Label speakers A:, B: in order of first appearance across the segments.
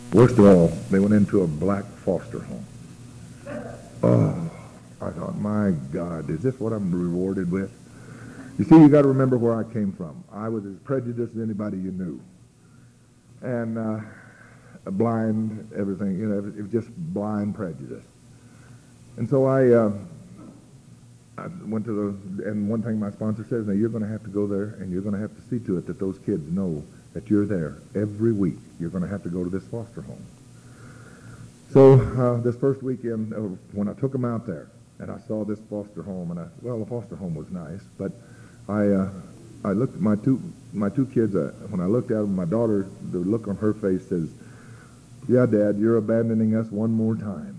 A: Worst of all, they went into a black foster home. Oh, I thought, my God, is this what I'm rewarded with? You see, you got to remember where I came from. I was as prejudiced as anybody you knew. And blind, everything, it was just blind prejudice. And so I went to and one thing my sponsor says, now you're going to have to go there and you're going to have to see to it that those kids know that you're there every week. You're going to have to go to this foster home. So this first weekend, when I took them out there and I saw this foster home, and the foster home was nice, but I looked at my two kids. When I looked at them, my daughter, the look on her face says, "Yeah, Dad, you're abandoning us one more time."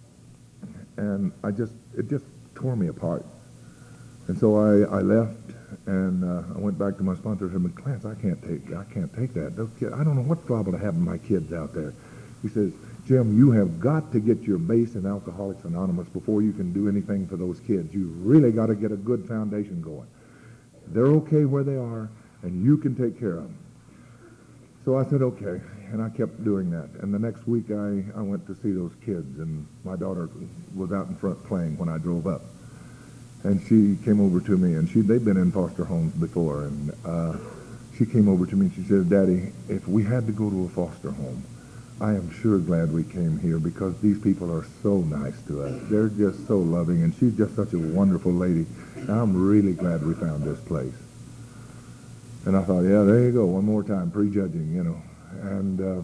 A: And it just tore me apart. And so I left, and I went back to my sponsor and said, "Clarence, I can't take that. Those kids, I don't know what's liable to happen to my kids out there." He says, "Jim, you have got to get your base in Alcoholics Anonymous before you can do anything for those kids. You really got to get a good foundation going. They're okay where they are, and you can take care of them." So I said, okay, and I kept doing that. And the next week I went to see those kids, and my daughter was out in front playing when I drove up. And she came over to me, and they'd been in foster homes before, and she came over to me and she said, "Daddy, if we had to go to a foster home, I am sure glad we came here because these people are so nice to us. They're just so loving, and she's just such a wonderful lady. And I'm really glad we found this place." And I thought, yeah, there you go, one more time, prejudging, And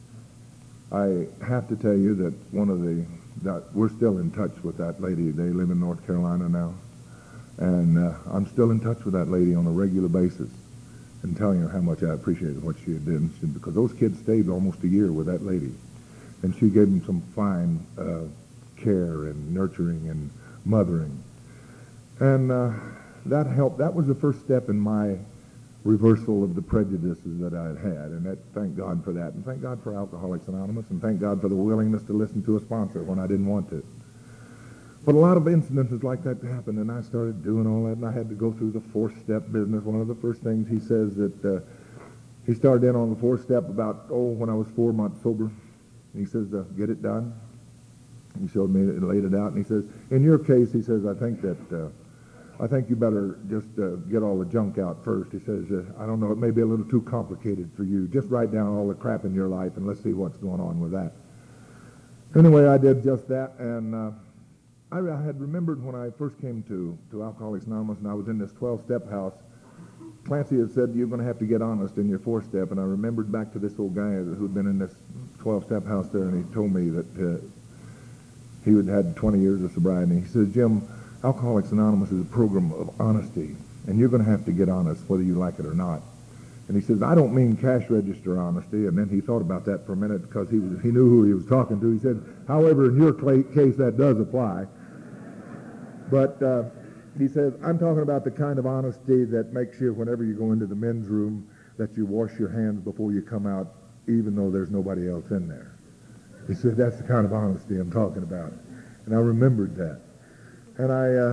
A: I have to tell you that we're still in touch with that lady. They live in North Carolina now. And I'm still in touch with that lady on a regular basis and telling her how much I appreciated what she had done. Because those kids stayed almost a year with that lady. And she gave them some fine care and nurturing and mothering. And that helped. That was the first step in my reversal of the prejudices that I had, and thank God for that, and thank God for Alcoholics Anonymous, and thank God for the willingness to listen to a sponsor when I didn't want to. But a lot of incidences like that happened, and I started doing all that, and I had to go through the four-step business. One of the first things he says that he started in on the four-step about, when I was 4 months sober. And he says, get it done. He showed me it and laid it out, and he says, in your case, he says, I think you better just get all the junk out first. He says, I don't know, it may be a little too complicated for you. Just write down all the crap in your life and let's see what's going on with that. Anyway, I did just that, and I had remembered when I first came to Alcoholics Anonymous and I was in this 12-step house, Clancy had said, you're going to have to get honest in your 4-step, and I remembered back to this old guy who'd been in this 12-step house there, and he told me that he had had 20 years of sobriety, and he says, Jim, Alcoholics Anonymous is a program of honesty, and you're going to have to get honest whether you like it or not. And he says, I don't mean cash register honesty. And then he thought about that for a minute because he knew who he was talking to. He said, however, in your case, that does apply. But he says, I'm talking about the kind of honesty that makes you, whenever you go into the men's room, that you wash your hands before you come out, even though there's nobody else in there. He said, that's the kind of honesty I'm talking about. And I remembered that. And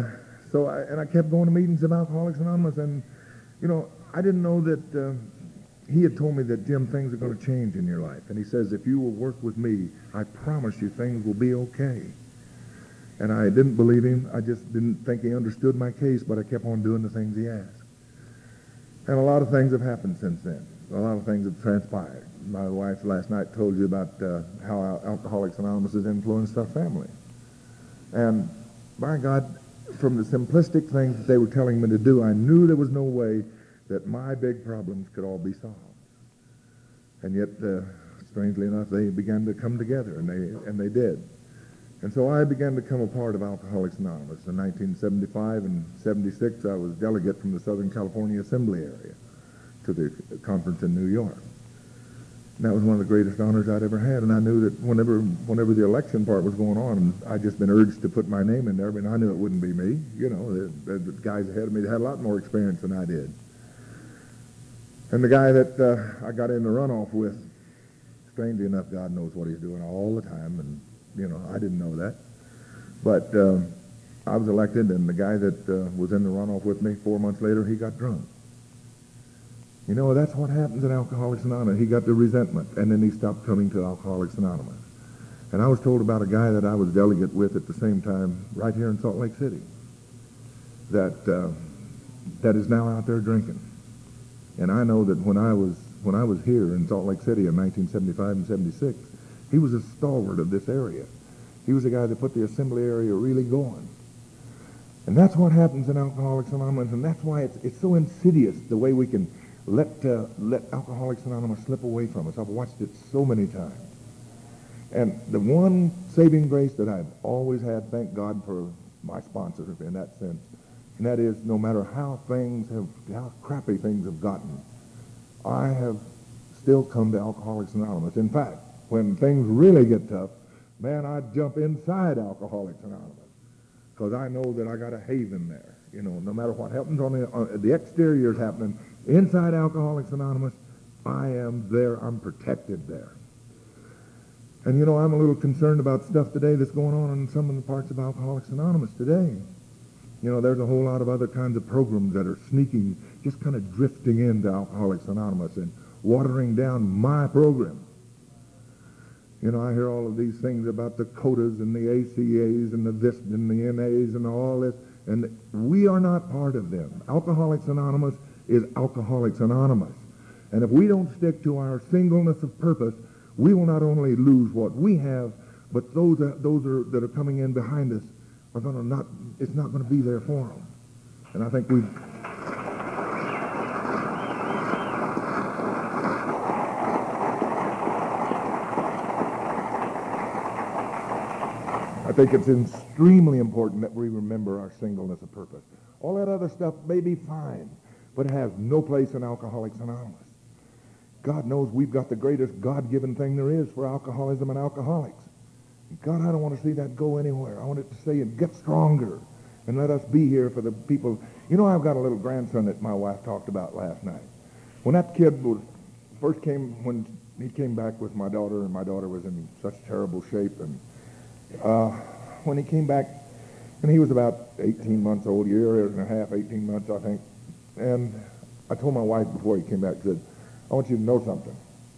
A: I kept going to meetings of Alcoholics Anonymous, and, I didn't know that he had told me that, Jim, things are going to change in your life. And he says, if you will work with me, I promise you things will be okay. And I didn't believe him. I just didn't think he understood my case, but I kept on doing the things he asked. And a lot of things have happened since then. A lot of things have transpired. My wife last night told you about how Alcoholics Anonymous has influenced our family. And by God, from the simplistic things that they were telling me to do, I knew there was no way that my big problems could all be solved. And yet, strangely enough, they began to come together, and they did. And so I began to become a part of Alcoholics Anonymous. In 1975 and 76, I was delegate from the Southern California Assembly area to the conference in New York. And that was one of the greatest honors I'd ever had. And I knew that whenever the election part was going on, I'd just been urged to put my name in there, but I knew it wouldn't be me. The guys ahead of me had a lot more experience than I did. And the guy that I got in the runoff with, strangely enough, God knows what he's doing all the time, and, I didn't know that. But I was elected, and the guy that was in the runoff with me 4 months later, he got drunk. You know, that's what happens in Alcoholics Anonymous. He got the resentment, and then he stopped coming to Alcoholics Anonymous. And I was told about a guy that I was delegate with at the same time right here in Salt Lake City that is now out there drinking. And I know that when I was here in Salt Lake City in 1975 and 76, he was a stalwart of this area. He was the guy that put the assembly area really going. And that's what happens in Alcoholics Anonymous, and that's why it's so insidious the way we can let Alcoholics Anonymous slip away from us. I've watched it so many times. And the one saving grace that I've always had, thank God for my sponsor in that sense, and that is no matter how crappy things have gotten, I have still come to Alcoholics Anonymous. In fact, when things really get tough, man, I jump inside Alcoholics Anonymous because I know that I got a haven there. You know, no matter what happens on the exterior is happening, inside Alcoholics Anonymous, I am there. I'm protected there. And, you know, I'm a little concerned about stuff today that's going on in some of the parts of Alcoholics Anonymous today. You know, there's a whole lot of other kinds of programs that are sneaking, just kind of drifting into Alcoholics Anonymous and watering down my program. You know, I hear all of these things about the CODAs and the ACAs and the this and the NAs and all this, and we are not part of them. Alcoholics Anonymous is Alcoholics Anonymous. And if we don't stick to our singleness of purpose, we will not only lose what we have, but those that are coming in behind us are going to not, it's not going to be there for them. And I think it's extremely important that we remember our singleness of purpose. All that other stuff may be fine, but it has no place in Alcoholics Anonymous. God knows we've got the greatest God-given thing there is for alcoholism and alcoholics. God, I don't want to see that go anywhere. I want it to stay and get stronger and let us be here for the people. You know, I've got a little grandson that my wife talked about last night. When that kid when he came back with my daughter, and my daughter was in such terrible shape, and when he came back, and he was about 18 months old, year and a half, 18 months, I think, and I told my wife before he came back, I said, I want you to know something.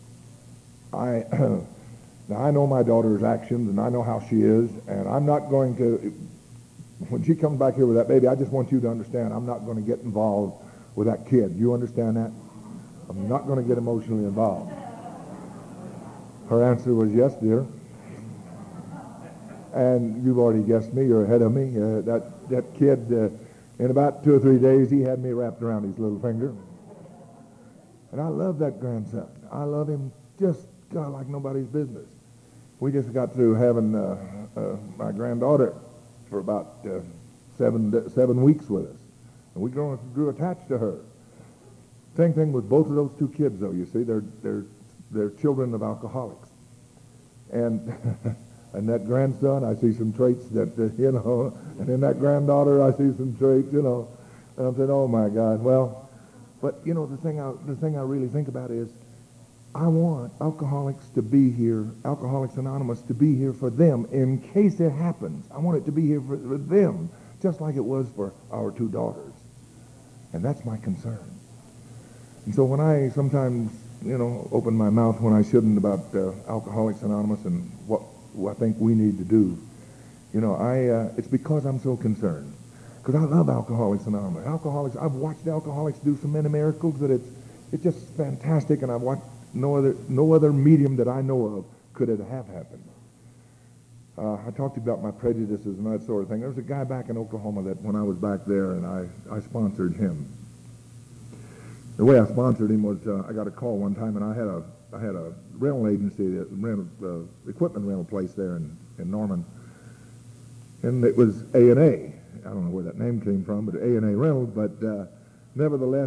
A: Now, I know my daughter's actions, and I know how she is, and I'm not going to, when she comes back here with that baby, I just want you to understand, I'm not going to get involved with that kid. You understand that? I'm not going to get emotionally involved. Her answer was, yes, dear. And you've already guessed me. You're ahead of me. That kid, in about 2 or 3 days, he had me wrapped around his little finger. And I love that grandson. I love him just, God, like nobody's business. We just got through having my granddaughter for about 7 weeks with us. And we grew attached to her. Same thing with both of those 2 kids, though, you see. They're children of alcoholics. And and that grandson, I see some traits that, you know, and in that granddaughter, I see some traits, you know. And I'm saying, oh, my God. Well, but, you know, the thing I really think about is I want alcoholics to be here, Alcoholics Anonymous to be here for them in case it happens. I want it to be here for them, just like it was for our 2 daughters. And that's my concern. And so when I sometimes, you know, open my mouth when I shouldn't about Alcoholics Anonymous and what I think we need to do, you know, it's because I'm so concerned. Because I love Alcoholics Anonymous. I've watched alcoholics do so many miracles that it's just fantastic, and I've watched no other medium that I know of could it have happened. I talked to you about my prejudices and that sort of thing. There was a guy back in Oklahoma that when I was back there, and I sponsored him. The way I sponsored him was I got a call one time, and I had a rental agency, equipment rental place there in Norman, and it was A&A. I don't know where that name came from, but A&A Rental. But nevertheless,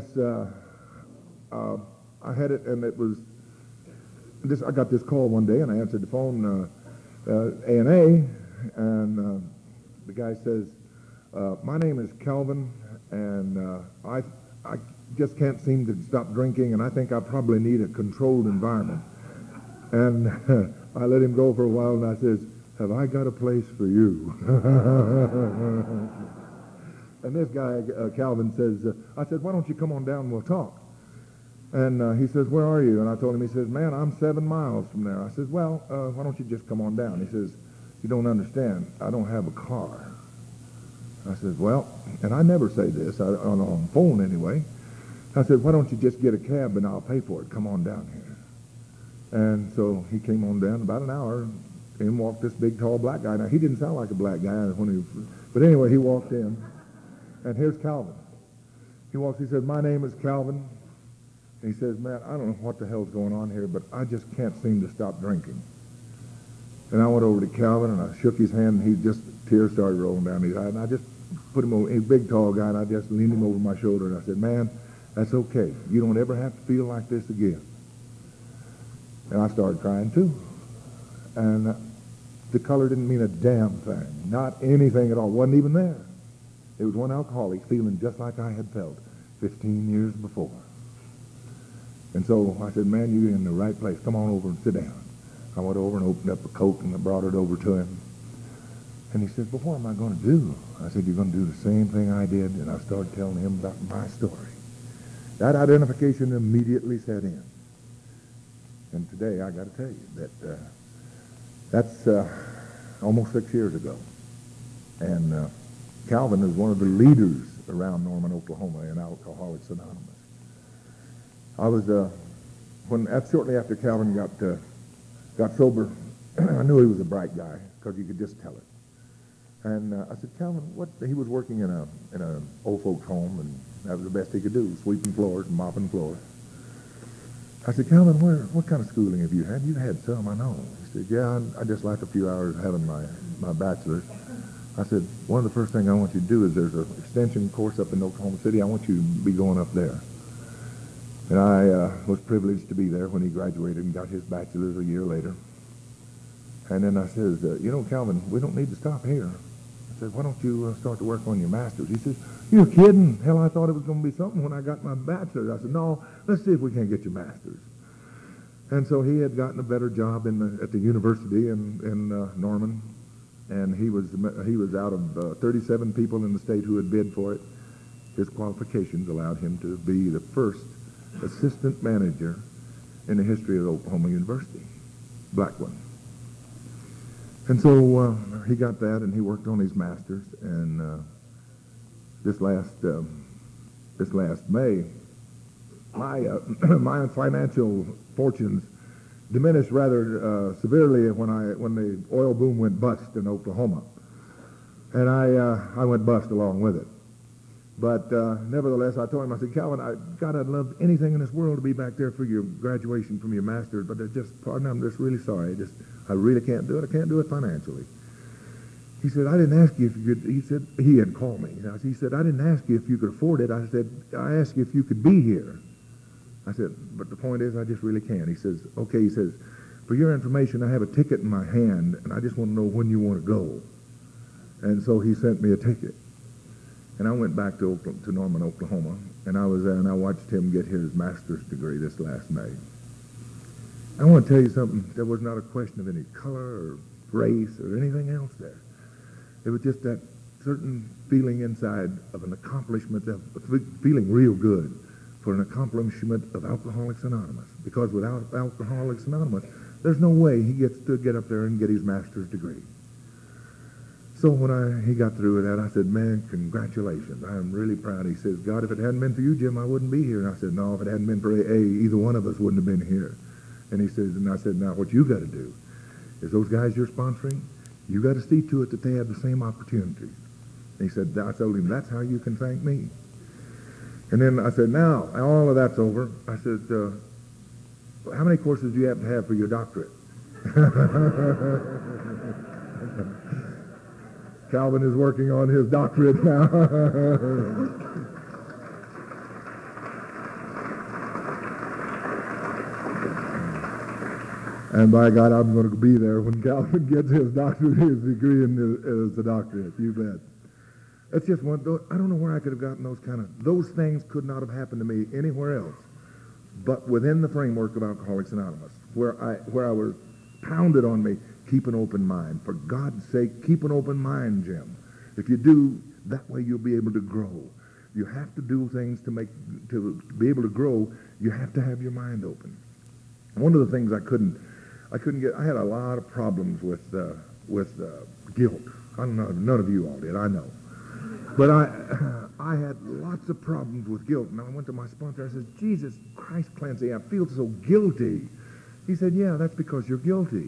A: I had it, and it was this. I got this call one day, and I answered the phone, A&A, and the guy says, "My name is Calvin, and I just can't seem to stop drinking, and I think I probably need a controlled environment." And I let him go for a while, and I says, "Have I got a place for you?" And this guy, Calvin, says, I said, "Why don't you come on down and we'll talk?" And he says, where are you? And I told him, he says, man, I'm 7 miles from there. I says, well, why don't you just come on down? He says, you don't understand. I don't have a car. I said, well, and I never say this, on the phone anyway. I said, why don't you just get a cab and I'll pay for it. Come on down here. And so he came on down about an hour. In walked this big, tall black guy. Now, he didn't sound like a black guy but anyway, he walked in. And here's Calvin. He walks, he says, my name is Calvin. And he says, man, I don't know what the hell's going on here, but I just can't seem to stop drinking. And I went over to Calvin, and I shook his hand, and tears started rolling down his eyes. And I just put him over, he's a big, tall guy, and I just leaned him over my shoulder, and I said, man, that's okay. You don't ever have to feel like this again. And I started crying, too. And the color didn't mean a damn thing, not anything at all. Wasn't even there. It was one alcoholic feeling just like I had felt 15 years before. And so I said, man, you're in the right place. Come on over and sit down. I went over and opened up a Coke and I brought it over to him. And he said, well, what am I going to do? I said, you're going to do the same thing I did. And I started telling him about my story. That identification immediately set in. And today I got to tell you that that's almost 6 years ago. And Calvin is one of the leaders around Norman, Oklahoma in Alcoholics Anonymous. I was, shortly after Calvin got sober, I knew he was a bright guy because you could just tell it. And I said, Calvin, he was working in a old folks home, and that was the best he could do, sweeping floors and mopping floors. I said, Calvin, what kind of schooling have you had? You've had some, I know. He said, yeah, I just left a few hours having my bachelor's. I said, one of the first things I want you to do is there's an extension course up in Oklahoma City. I want you to be going up there. And I was privileged to be there when he graduated and got his bachelor's a year later. And then I says, Calvin, we don't need to stop here. I said, why don't you start to work on your master's? He says, you're kidding. Hell, I thought it was going to be something when I got my bachelor's. I said, no, let's see if we can't get your master's. And so he had gotten a better job at the university in Norman. And he was out of 37 people in the state who had bid for it. His qualifications allowed him to be the first assistant manager in the history of Oklahoma University, black one. And so he got that, and he worked on his master's. And this last May, my financial fortunes diminished rather severely when the oil boom went bust in Oklahoma, and I went bust along with it. But nevertheless, I told him, I said, Calvin, I'd love anything in this world to be back there for your graduation from your master's, but I'm just really sorry. I really can't do it. I can't do it financially. He said, I didn't ask you if you could. He said, he had called me. He said, I didn't ask you if you could afford it. I said, I asked you if you could be here. I said, but the point is, I just really can't. He says, okay. He says, for your information, I have a ticket in my hand, and I just want to know when you want to go. And so he sent me a ticket. And I went back to Norman, Oklahoma, and I was there, and I watched him get his master's degree this last May. I want to tell you something. There was not a question of any color or race or anything else there. It was just that certain feeling inside of an accomplishment, of feeling real good for an accomplishment of Alcoholics Anonymous. Because without Alcoholics Anonymous, there's no way he gets to get up there and get his master's degree. So when he got through with that, I said, man, congratulations. I'm really proud. He says, God, if it hadn't been for you, Jim, I wouldn't be here. And I said, no, if it hadn't been for AA, either one of us wouldn't have been here. And he says, and I said, now what you got to do is those guys you're sponsoring, you got to see to it that they have the same opportunities. And he said, I told him, that's how you can thank me. And then I said, now, all of that's over. I said, how many courses do you have to have for your doctorate? Calvin is working on his doctorate now. And by God, I'm going to be there when Calvin gets his doctorate, his degree as the doctorate. You bet. That's just one. I don't know where I could have gotten those things could not have happened to me anywhere else, but within the framework of Alcoholics Anonymous, where I was pounded on me, keep an open mind. For God's sake, keep an open mind, Jim. If you do, that way you'll be able to grow. You have to do things to be able to grow. You have to have your mind open. One of the things I couldn't get. I had a lot of problems with guilt. I don't know. None of you all did. I know. But I had lots of problems with guilt. And I went to my sponsor. I said, Jesus Christ, Clancy, I feel so guilty. He said, yeah, that's because you're guilty.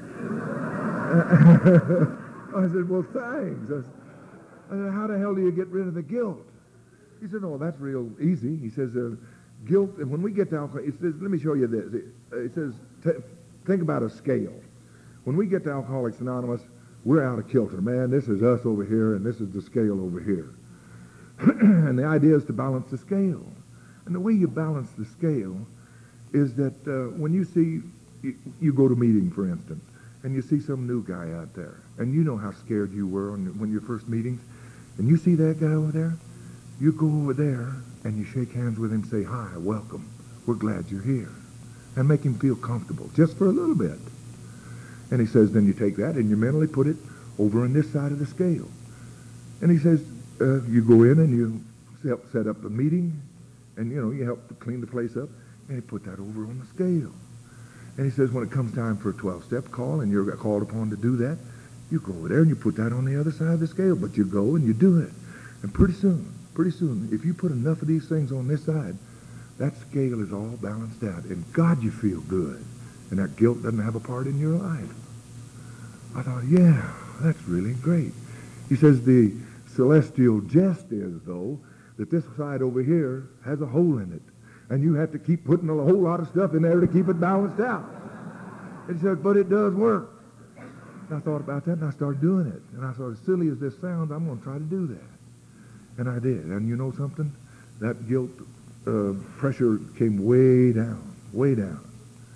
A: I said, well, thanks. I said, how the hell do you get rid of the guilt? He said, oh, that's real easy. He says, guilt, and when we get to alcohol, it says, let me show you this. It says, think about a scale. When we get to Alcoholics Anonymous, we're out of kilter. Man, this is us over here, and this is the scale over here. And the idea is to balance the scale. And the way you balance the scale is that when you see, you go to a meeting, for instance, and you see some new guy out there, and you know how scared you were when your first meetings, and you see that guy over there, you go over there, and you shake hands with him, say, hi, welcome, we're glad you're here, and make him feel comfortable, just for a little bit. And he says, then you take that, and you mentally put it over on this side of the scale. And he says, you go in, and you set up a meeting, and, you help to clean the place up, and you put that over on the scale. And he says, when it comes time for a 12-step call, and you're called upon to do that, you go over there and you put that on the other side of the scale. But you go and you do it. And pretty soon, if you put enough of these things on this side, that scale is all balanced out. And God, you feel good. And that guilt doesn't have a part in your life. I thought, yeah, that's really great. He says the celestial jest is, though, that this side over here has a hole in it. And you have to keep putting a whole lot of stuff in there to keep it balanced out. And he said, but it does work. And I thought about that, and I started doing it. And I thought, as silly as this sounds, I'm going to try to do that. And I did. And you know something? That guilt pressure came way down, way down.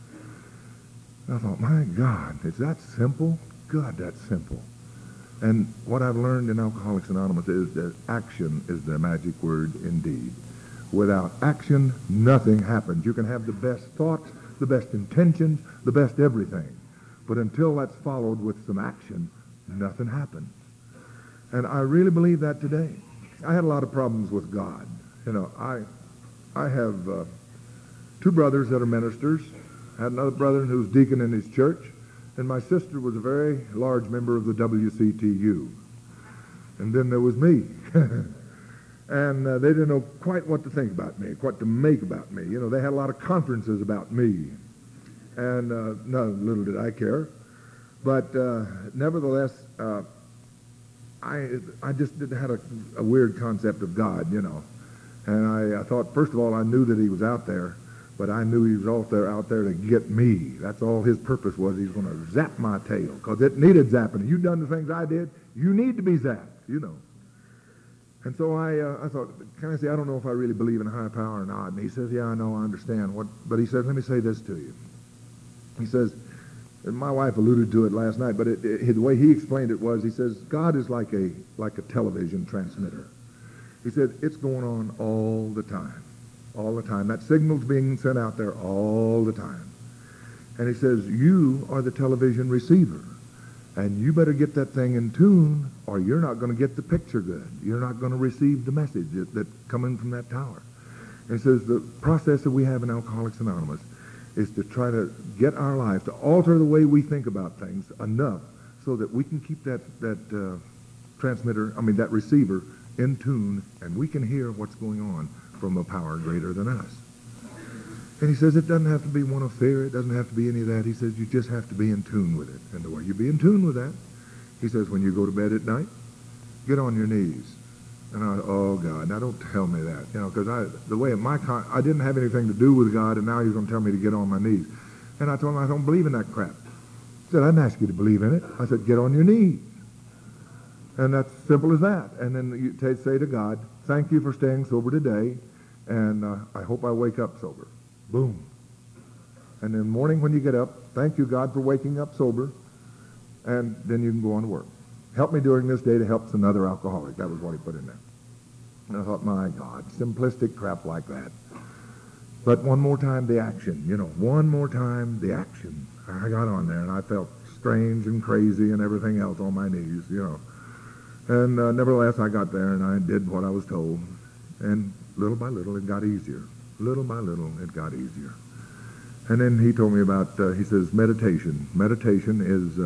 A: And I thought, my God, is that simple? God, that's simple. And what I've learned in Alcoholics Anonymous is that action is the magic word indeed. Without action, nothing happens. You can have the best thoughts, the best intentions, the best everything. But until that's followed with some action, nothing happens. And I really believe that today. I had a lot of problems with God. I have two brothers that are ministers. I had another brother who's deacon in his church. And my sister was a very large member of the WCTU. And then there was me. And they didn't know quite what to think about me, what to make about me. They had a lot of conferences about me. And little did I care. But nevertheless, I just had a weird concept of God, And I thought, first of all, I knew that he was out there, but I knew he was out there to get me. That's all his purpose was. He's going to zap my tail, because it needed zapping. You've done the things I did, you need to be zapped, And so I thought, can I say, I don't know if I really believe in a high power or not. And he says, yeah, I know, I understand. But he says, let me say this to you. He says, and my wife alluded to it last night, but the way he explained it was, he says, God is like a television transmitter. He said, it's going on all the time. All the time. That signal's being sent out there all the time. And he says, you are the television receiver. And you better get that thing in tune, or you're not going to get the picture good. You're not going to receive the message that's coming from that tower. And he says the process that we have in Alcoholics Anonymous is to try to get our life, to alter the way we think about things enough so that we can keep that receiver in tune, and we can hear what's going on from a power greater than us. And he says it doesn't have to be one of fear. It doesn't have to be any of that. He says you just have to be in tune with it. And the way you be in tune with that, he says when you go to bed at night, get on your knees. And oh God, now don't tell me that, because the way I didn't have anything to do with God, and now he's going to tell me to get on my knees. And I told him I don't believe in that crap. He said, I didn't ask you to believe in it. I said, get on your knees. And that's simple as that. And then you say to God, thank you for staying sober today, and I hope I wake up sober. Boom. And in the morning when you get up, thank you, God, for waking up sober, and then you can go on to work. Help me during this day to help another alcoholic. That was what he put in there. And I thought, my God, simplistic crap like that. But one more time, the action. One more time, the action. I got on there, and I felt strange and crazy and everything else on my knees, And nevertheless, I got there, and I did what I was told. And little by little, it got easier. Little by little, it got easier. And then he told me about, he says, meditation. Meditation is,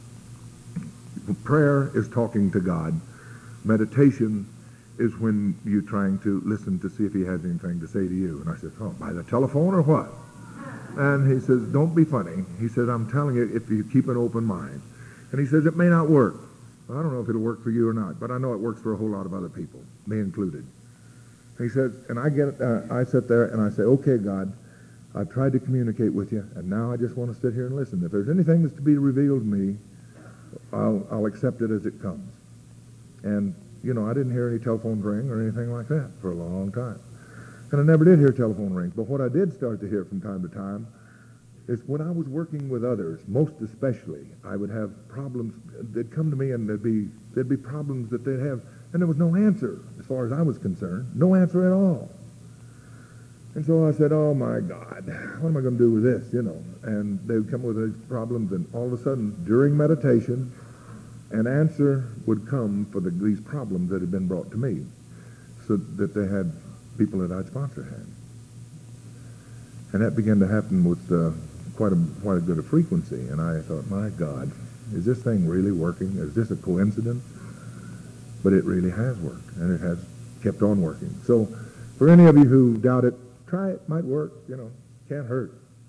A: prayer is talking to God. Meditation is when you're trying to listen to see if he has anything to say to you. And I said, oh, by the telephone or what? And he says, don't be funny. He said, I'm telling you, if you keep an open mind. And he says, it may not work. Well, I don't know if it'll work for you or not, but I know it works for a whole lot of other people, me included. He said, and I sit there and I say, okay, God, I've tried to communicate with you, and now I just want to sit here and listen. If there's anything that's to be revealed to me, I'll accept it as it comes. And, you know, I didn't hear any telephones ring or anything like that for a long time. And I never did hear telephone rings. But what I did start to hear from time to time is when I was working with others, most especially, I would have problems. They'd come to me and there'd be problems that they'd have, and there was no answer as far as I was concerned. No answer at all. And so I said, oh, my God, what am I going to do with this, you know? And they would come with these problems, and all of a sudden, during meditation, an answer would come for these problems that had been brought to me, so that they had people that I'd sponsored had. And that began to happen with quite a good a frequency. And I thought, my God, is this thing really working? Is this a coincidence? But it really has worked, and it has kept on working. So for any of you who doubt it, try it. Might work, you know, can't hurt.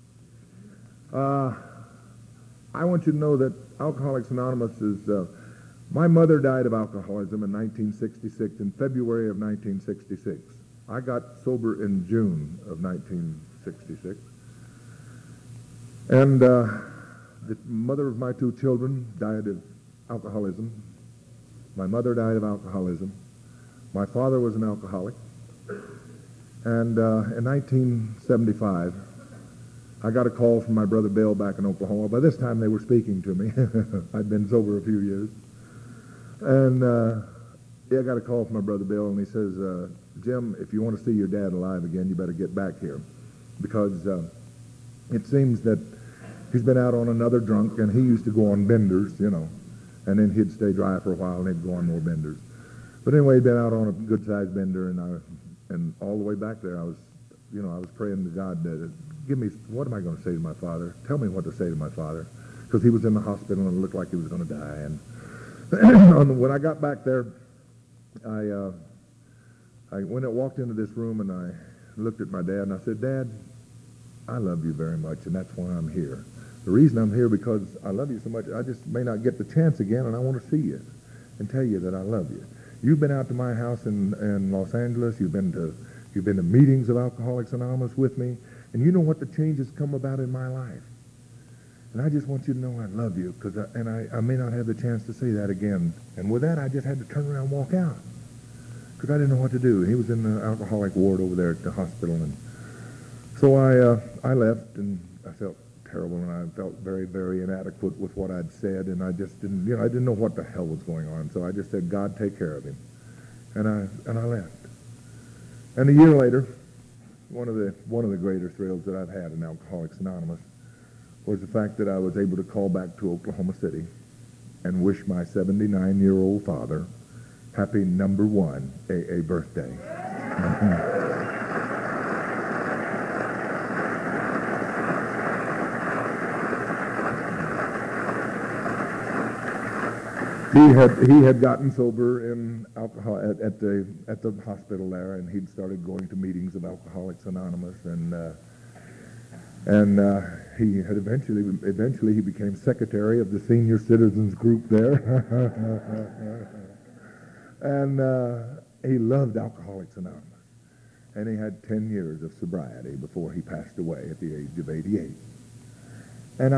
A: I want you to know that Alcoholics Anonymous is, my mother died of alcoholism in 1966, in February of 1966. I got sober in June of 1966. And the mother of my two children died of alcoholism. My mother died of alcoholism. My father was an alcoholic. And in 1975, I got a call from my brother Bill back in Oklahoma. By this time, they were speaking to me. I'd been sober a few years. And I got a call from my brother Bill, and he says, Jim, if you want to see your dad alive again, you better get back here. Because it seems that he's been out on another drunk, and he used to go on benders, you know, and then he'd stay dry for a while, and he'd go on more benders. But anyway, he'd been out on a good-sized bender, and all the way back there, I was praying to God, give me, what am I going to say to my father? Tell me what to say to my father. Because he was in the hospital, and it looked like he was going to die. And when I got back there, I walked into this room, and I looked at my dad, and I said, Dad, I love you very much, and that's why I'm here. The reason I'm here because I love you so much, I just may not get the chance again, and I want to see you and tell you that I love you. You've been out to my house in Los Angeles. You've been to meetings of Alcoholics Anonymous with me, and you know what the changes come about in my life. And I just want you to know I love you, and I may not have the chance to say that again. And with that, I just had to turn around and walk out because I didn't know what to do. He was in the alcoholic ward over there at the hospital, and so I left, and I felt terrible, and I felt very, very inadequate with what I'd said, and I just didn't, I didn't know what the hell was going on. So I just said, God, take care of him, and I left. And a year later, one of the greater thrills that I've had in Alcoholics Anonymous was the fact that I was able to call back to Oklahoma City and wish my 79-year-old father happy number 1 AA birthday. He had gotten sober in alcohol at the hospital there, and he'd started going to meetings of Alcoholics Anonymous, and he had eventually he became secretary of the senior citizens group there, and he loved Alcoholics Anonymous, and he had 10 years of sobriety before he passed away at the age of 88. And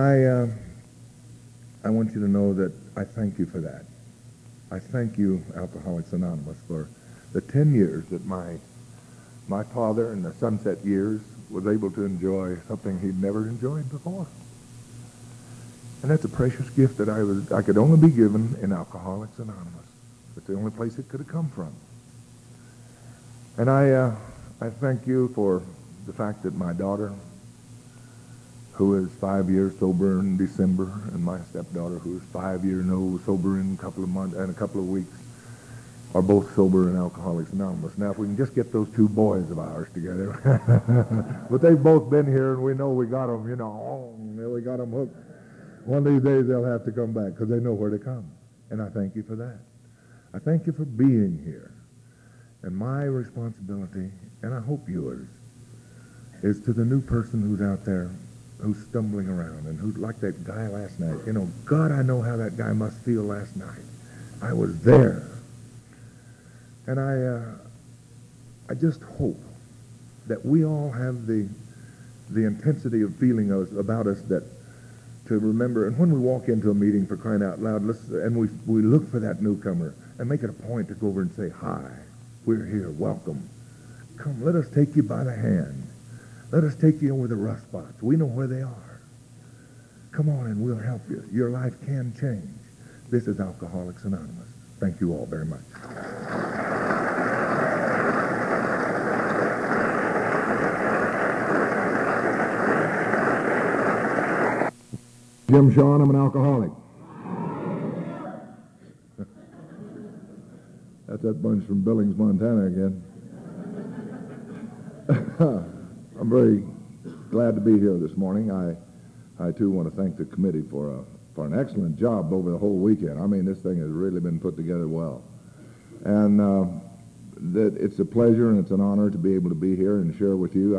A: I want you to know that I thank you for that. I thank you, Alcoholics Anonymous, for the 10 years that my father in the sunset years was able to enjoy something he'd never enjoyed before. And that's a precious gift that I could only be given in Alcoholics Anonymous. It's the only place it could have come from. And I thank you for the fact that my daughter, who is 5 years sober in December, and my stepdaughter, who is 5 years sober in a couple of months and a couple of weeks, are both sober in Alcoholics Anonymous. Now, if we can just get those two boys of ours together. But they've both been here, and we know we got them, we got them hooked. One of these days they'll have to come back because they know where to come. And I thank you for that. I thank you for being here. And my responsibility, and I hope yours, is to the new person who's out there, who's stumbling around, and who's like that guy last night. God, I know how that guy must feel last night. I was there. And I just hope that we all have the intensity of feeling about us that to remember. And when we walk into a meeting, for crying out loud, and we look for that newcomer and make it a point to go over and say, hi, we're here, welcome. Come, let us take you by the hand. Let us take you over the rough spots. We know where they are. Come on and we'll help you. Your life can change. This is Alcoholics Anonymous. Thank you all very much. Jim Shawn, I'm an alcoholic. That's that bunch from Billings, Montana again. I'm very glad to be here this morning. I too want to thank the committee for an excellent job over the whole weekend. I mean, this thing has really been put together well. And that it's a pleasure and it's an honor to be able to be here and share with you.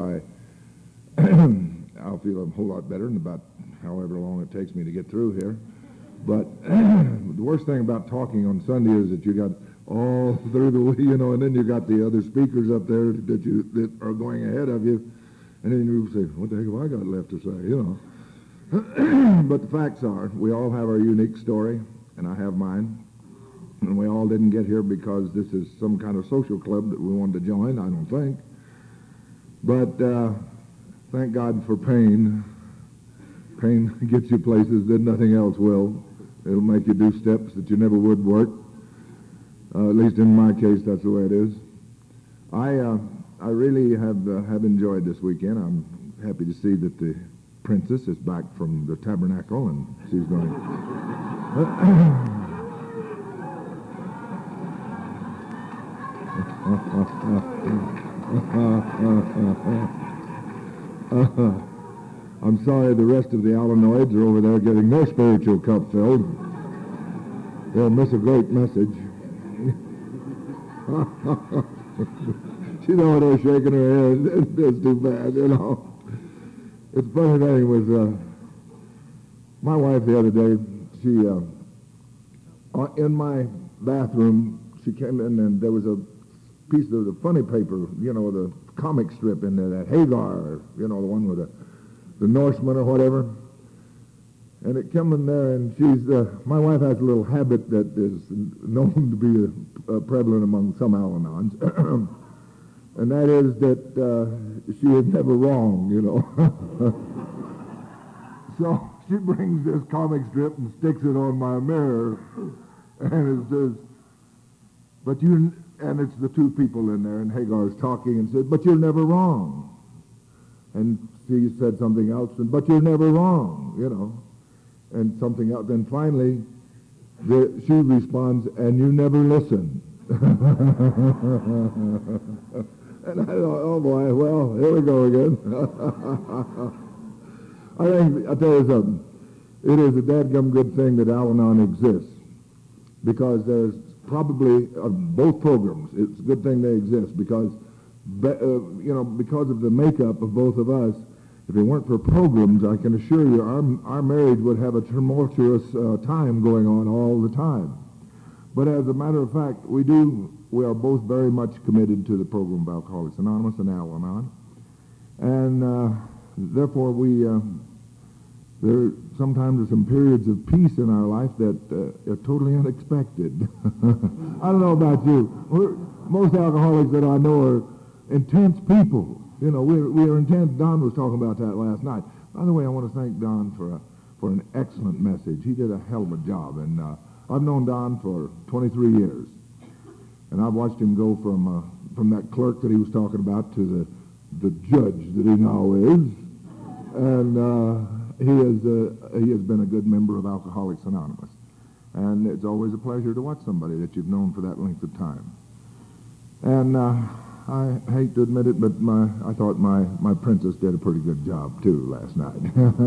A: I'll feel a whole lot better in about however long it takes me to get through here. But the worst thing about talking on Sunday is that you got all through the week, and then you got the other speakers up there that are going ahead of you, and then you say, what the heck have I got left to say, But the facts are, we all have our unique story, and I have mine, and we all didn't get here because this is some kind of social club that we wanted to join, I don't think. But thank God for pain. Pain gets you places that nothing else will. It'll make you do steps that you never would work. At least in my case, that's the way it is. I really have enjoyed this weekend. I'm happy to see that the princess is back from the tabernacle, and she's going. I'm sorry the rest of the Alanoids are over there getting their spiritual cup filled. They'll miss a great message. She's over there shaking her head. It's too bad, It's a funny thing was my wife the other day, she, in my bathroom, she came in and there was a piece of the funny paper, the comic strip in there, that Hagar, the one with the Norseman or whatever. And it came in there, and my wife has a little habit that is known to be prevalent among some Al-Anons, and that is that she is never wrong, So she brings this comic strip and sticks it on my mirror, and it says, and it's the two people in there, and Hagar's talking and said, but you're never wrong. And she said something else, but you're never wrong, and something else. Then finally, she responds, and you never listen. And I thought, oh boy, well, here we go again. I'll tell you something. It is a dadgum good thing that Al-Anon exists, because there's probably both programs. It's a good thing they exist because, because of the makeup of both of us. If it weren't for programs, I can assure you our marriage would have a tumultuous time going on all the time. But as a matter of fact, we are both very much committed to the program of Alcoholics Anonymous and Al-Anon. And therefore there sometimes are some periods of peace in our life that are totally unexpected. I don't know about you. Most alcoholics that I know are intense people. We are intense. Don was talking about that last night. By the way, I want to thank Don for an excellent message. He did a hell of a job, and I've known Don for 23 years, and I've watched him go from that clerk that he was talking about to the judge that he now is, and he has been a good member of Alcoholics Anonymous, And it's always a pleasure to watch somebody that you've known for that length of time. And I hate to admit it, but I thought my princess did a pretty good job, too, last night.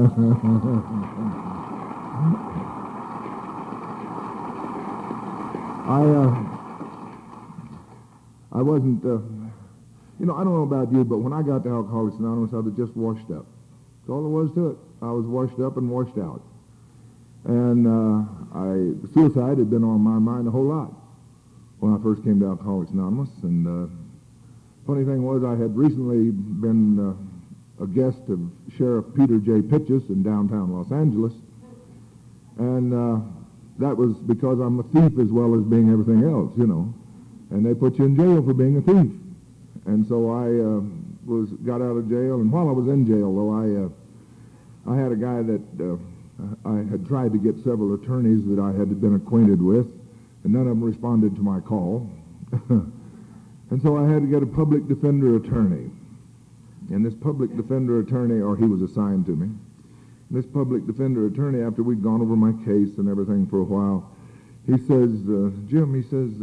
A: I wasn't, I don't know about you, but when I got to Alcoholics Anonymous, I was just washed up. That's all there was to it. I was washed up and washed out. And suicide had been on my mind a whole lot when I first came to Alcoholics Anonymous. And funny thing was, I had recently been a guest of Sheriff Peter J. Pitchess in downtown Los Angeles. And that was because I'm a thief as well as being everything else, And they put you in jail for being a thief. And so I got out of jail. And while I was in jail, though, I had a guy that I had tried to get several attorneys that I had been acquainted with, and none of them responded to my call. And so I had to get a public defender attorney. And this public defender attorney, or he was assigned to me, this public defender attorney, after we'd gone over my case and everything for a while, he says, Jim, he says,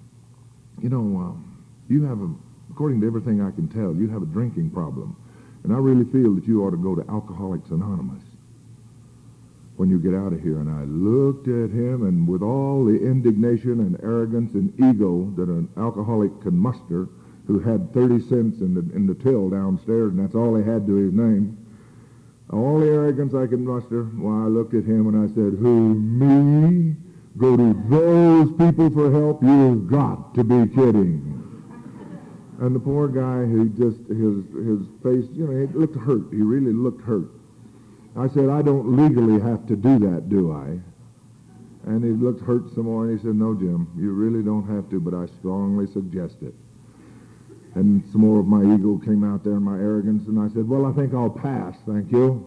A: you have according to everything I can tell, you have a drinking problem. And I really feel that you ought to go to Alcoholics Anonymous when you get out of here. And I looked at him, and with all the indignation and arrogance and ego that an alcoholic can muster, who had 30 cents in the till downstairs, and that's all he had to his name, all the arrogance I could muster, well, I looked at him and I said, who, me? Go to those people for help? You've got to be kidding. And the poor guy, his face, he looked hurt. He really looked hurt. I said, I don't legally have to do that, do I? And he looked hurt some more, and he said, no, Jim, you really don't have to, but I strongly suggest it. And some more of my ego came out there and my arrogance, and I said, well, I think I'll pass, thank you.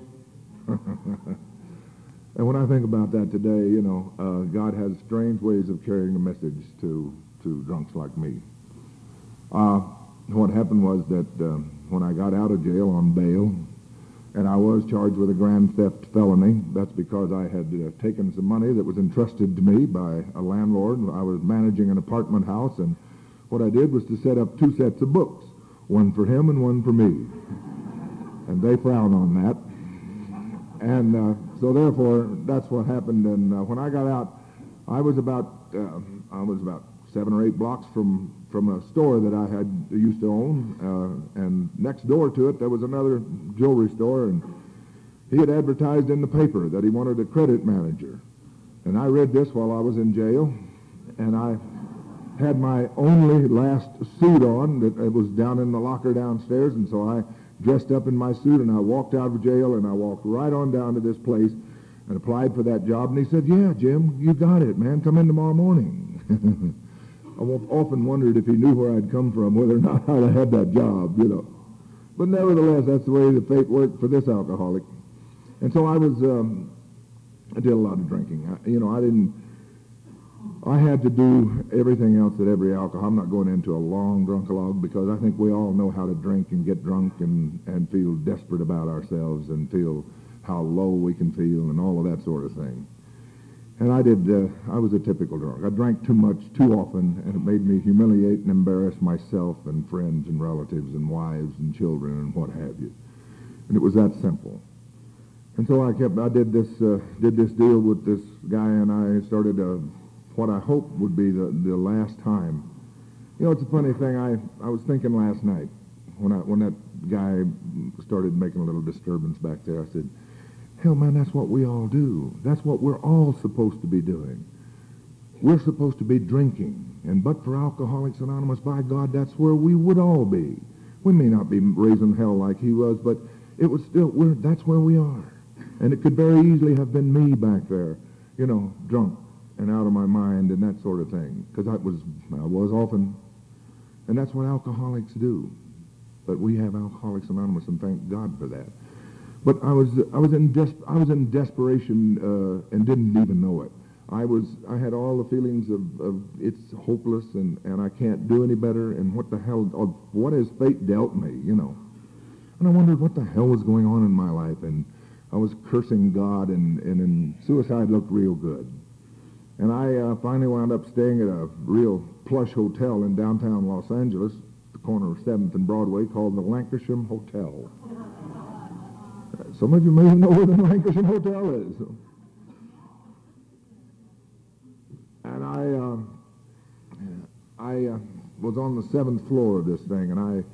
A: And when I think about that today, God has strange ways of carrying the message to drunks like me. What happened was that when I got out of jail on bail, and I was charged with a grand theft felony, that's because I had taken some money that was entrusted to me by a landlord. I was managing an apartment house, and what I did was to set up 2 sets of books, one for him and one for me. And they frowned on that. And so therefore, that's what happened. And when I got out, I was about 7 or 8 blocks from a store that I had used to own, and next door to it there was another jewelry store, and he had advertised in the paper that he wanted a credit manager. And I read this while I was in jail, and I had my only last suit on that it was down in the locker downstairs, and so I dressed up in my suit and I walked out of jail and I walked right on down to this place and applied for that job. And he said, yeah, Jim, you got it, man. Come in tomorrow morning. I often wondered if he knew where I'd come from, whether or not I'd have had that job, But nevertheless, that's the way the fate worked for this alcoholic. And so I did a lot of drinking. I had to do everything else that every alcoholic. I'm not going into a long drunkalogue because I think we all know how to drink and get drunk and feel desperate about ourselves and feel how low we can feel and all of that sort of thing. And I was a typical drunk. I drank too much, too often, and it made me humiliate and embarrass myself and friends and relatives and wives and children and what have you. And it was that simple. And so I did this deal with this guy, and I started what I hope would be the last time. It's a funny thing. I was thinking last night when that guy started making a little disturbance back there. I said, hell, man, that's what we all do. That's what we're all supposed to be doing. We're supposed to be drinking. And but for Alcoholics Anonymous, by God, that's where we would all be. We may not be raising hell like he was, but it was still, that's where we are. And it could very easily have been me back there, drunk and out of my mind and that sort of thing. Because I was often, and that's what alcoholics do. But we have Alcoholics Anonymous, and thank God for that. But I was in desperation and didn't even know it. I had all the feelings of it's hopeless and I can't do any better, and what the hell, what has fate dealt me, And I wondered what the hell was going on in my life, and I was cursing God, and suicide looked real good. And I finally wound up staying at a real plush hotel in downtown Los Angeles, the corner of 7th and Broadway, called the Lancashire Hotel. Some of you may even know where the Lancashire Hotel is. And I was on the 7th floor of this thing, and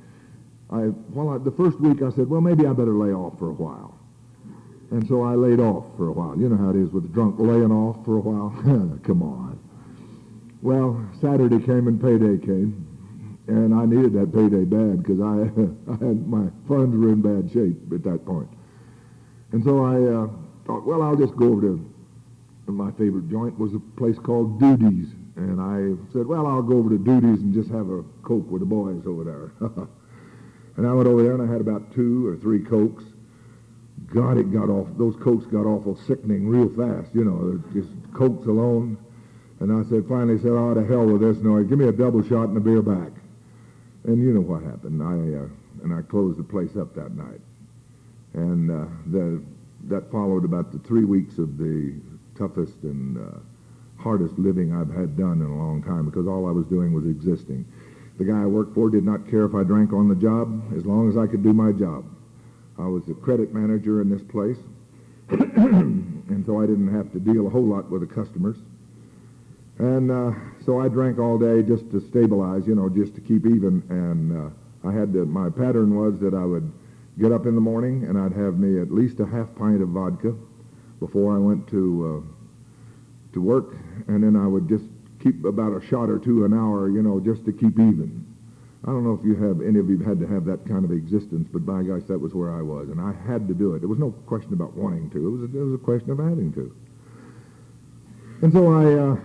A: the first week I said, well, maybe I better lay off for a while. And so I laid off for a while. You know how it is with the drunk laying off for a while? Come on. Well, Saturday came and payday came, and I needed that payday bad because I had my funds were in bad shape at that point. And so I thought, well, I'll just go over to my favorite joint was a place called Duty's. And I said, well, I'll go over to Duty's and just have a Coke with the boys over there. And I went over there and I had about 2 or 3 Cokes. God, those Cokes got awful sickening real fast, just Cokes alone. And I finally said, oh, to hell with this noise. Give me a double shot and a beer back. And you know what happened. I closed the place up that night. And that followed about the 3 weeks of the toughest and hardest living I've had done in a long time, because all I was doing was existing. The guy I worked for did not care if I drank on the job as long as I could do my job. I was the credit manager in this place, and so I didn't have to deal a whole lot with the customers. And so I drank all day just to stabilize, just to keep even. And my pattern was that I would get up in the morning and I'd have me at least a half pint of vodka before I went to work, and then I would just keep about a shot or 2 an hour, just to keep even. I don't know if any of you had to have that kind of existence, but by gosh, that was where I was, and I had to do it. There was no question about wanting to. It was a question of having to. And so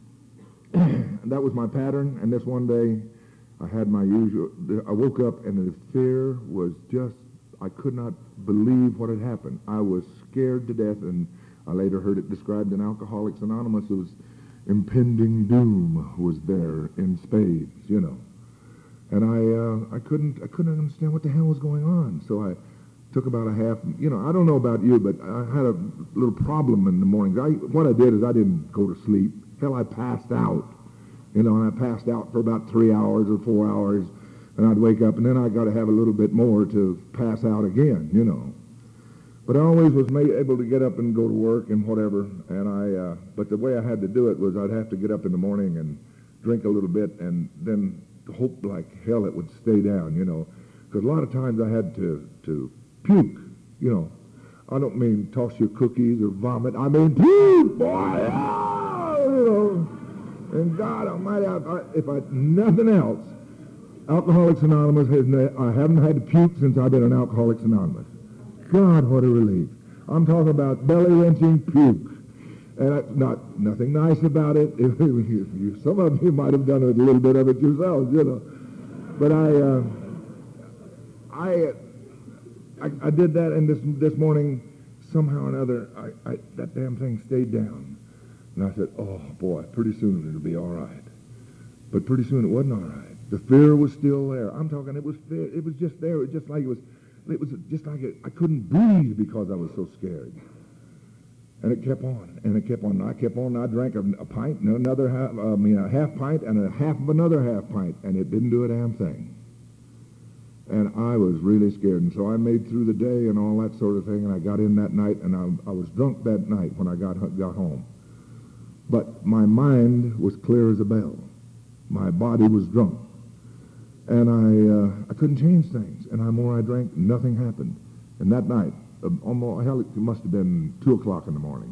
A: that was my pattern, and this one day I had I woke up and the fear was just, I could not believe what had happened. I was scared to death, and I later heard it described in Alcoholics Anonymous. It was impending doom was there in spades, And I couldn't understand what the hell was going on. So I took about a half, I don't know about you, but I had a little problem in the mornings. What I did is I didn't go to sleep. Hell, I passed out, and I passed out for about 3 hours or 4 hours, and I'd wake up, and then I got to have a little bit more to pass out again, But I always was able to get up and go to work and whatever, and but the way I had to do it was I'd have to get up in the morning and drink a little bit, and then hope like hell it would stay down, because a lot of times I had to puke, I don't mean toss your cookies or vomit. I mean puke, boy, And God Almighty, if nothing else, Alcoholics Anonymous I haven't had to puke since I've been in Alcoholics Anonymous. God, what a relief. I'm talking about belly-wrenching puke. And nothing nice about it. Some of you might have done a little bit of it yourselves, But I did that, and this morning, somehow or another, that damn thing stayed down. And I said, oh, boy, pretty soon it'll be all right. But pretty soon it wasn't all right. The fear was still there. I'm talking, it was fear. It was just there. It was just like I couldn't breathe because I was so scared. And it kept on, and it kept on. I kept on. I drank a pint, and a half pint, and a half of another half pint, and it didn't do a damn thing. And I was really scared, and so I made through the day and all that sort of thing, and I got in that night, and I was drunk that night when I got home. But my mind was clear as a bell. My body was drunk. And I couldn't change things. And the more I drank, nothing happened. And that night, it must have been 2 o'clock in the morning.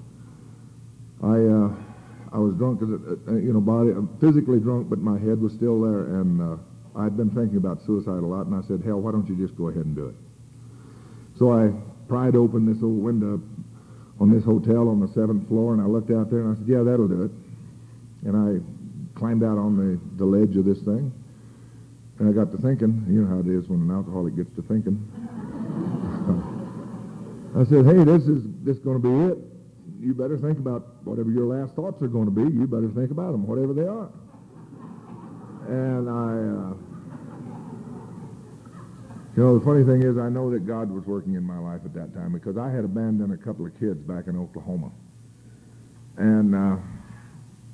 A: I was drunk, physically drunk, but my head was still there. And I'd been thinking about suicide a lot. And I said, hell, why don't you just go ahead and do it? So I pried open this old window on this hotel on the 7th floor, and I looked out there, and I said, yeah, that'll do it. And I climbed out on the ledge of this thing, and I got to thinking, you know how it is when an alcoholic gets to thinking. I said, hey, this going to be it. You better think about whatever your last thoughts are going to be. You better think about them, whatever they are. And the funny thing is, I know that God was working in my life at that time, because I had abandoned a couple of kids back in Oklahoma. And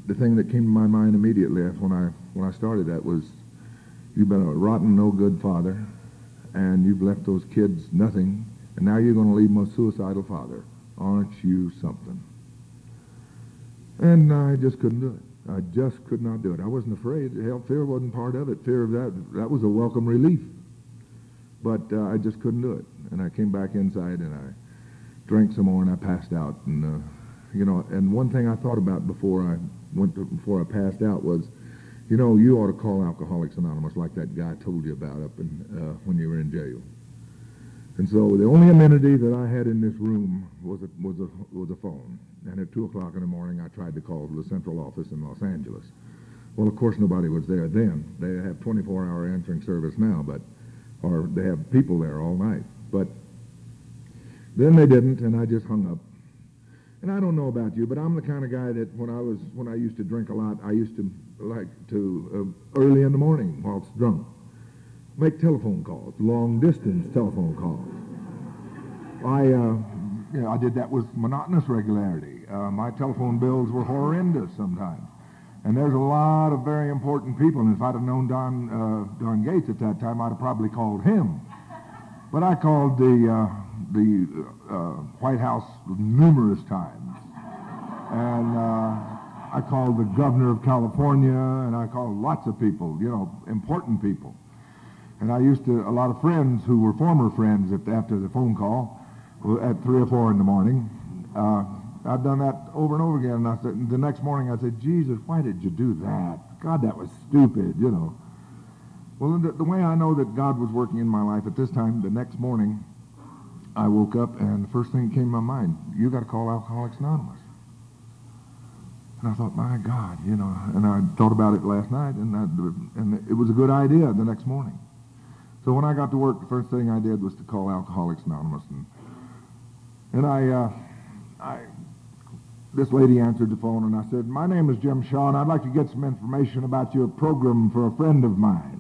A: the thing that came to my mind immediately when I started that was, you've been a rotten, no good father, and you've left those kids nothing, and now you're going to leave them a suicidal father. Aren't you something? And I just couldn't do it. I just could not do it. I wasn't afraid. Hell, fear wasn't part of it. Fear of that was a welcome relief. But I just couldn't do it. And I came back inside and I drank some more and I passed out. And, and one thing I thought about before I passed out was, you ought to call Alcoholics Anonymous like that guy told you about up when you were in jail. And so the only amenity that I had in this room was a phone. And at 2 o'clock in the morning, I tried to call the central office in Los Angeles. Well, of course, nobody was there then. They have 24-hour answering service now, or they have people there all night. But then they didn't, and I just hung up. And I don't know about you, but I'm the kind of guy that when I used to drink a lot, I used to like to, early in the morning, whilst drunk, make telephone calls, long-distance telephone calls. I did that with monotonous regularity. My telephone bills were horrendous sometimes. And there's a lot of very important people, and if I'd have known Don Gates at that time, I'd have probably called him. But I called the White House numerous times. And I called the governor of California, and I called lots of people, important people. And I a lot of friends who were former friends after the phone call at 3 or 4 in the morning. I've done that over and over again. And the next morning I said, Jesus, why did you do that? God, that was stupid, Well, the way I know that God was working in my life at this time, the next morning I woke up and the first thing that came to my mind, you got to call Alcoholics Anonymous. And I thought, my God, and I thought about it last night, and it was a good idea the next morning. So when I got to work, the first thing I did was to call Alcoholics Anonymous, and this lady answered the phone, and I said, my name is Jim Shaw, and I'd like to get some information about your program for a friend of mine.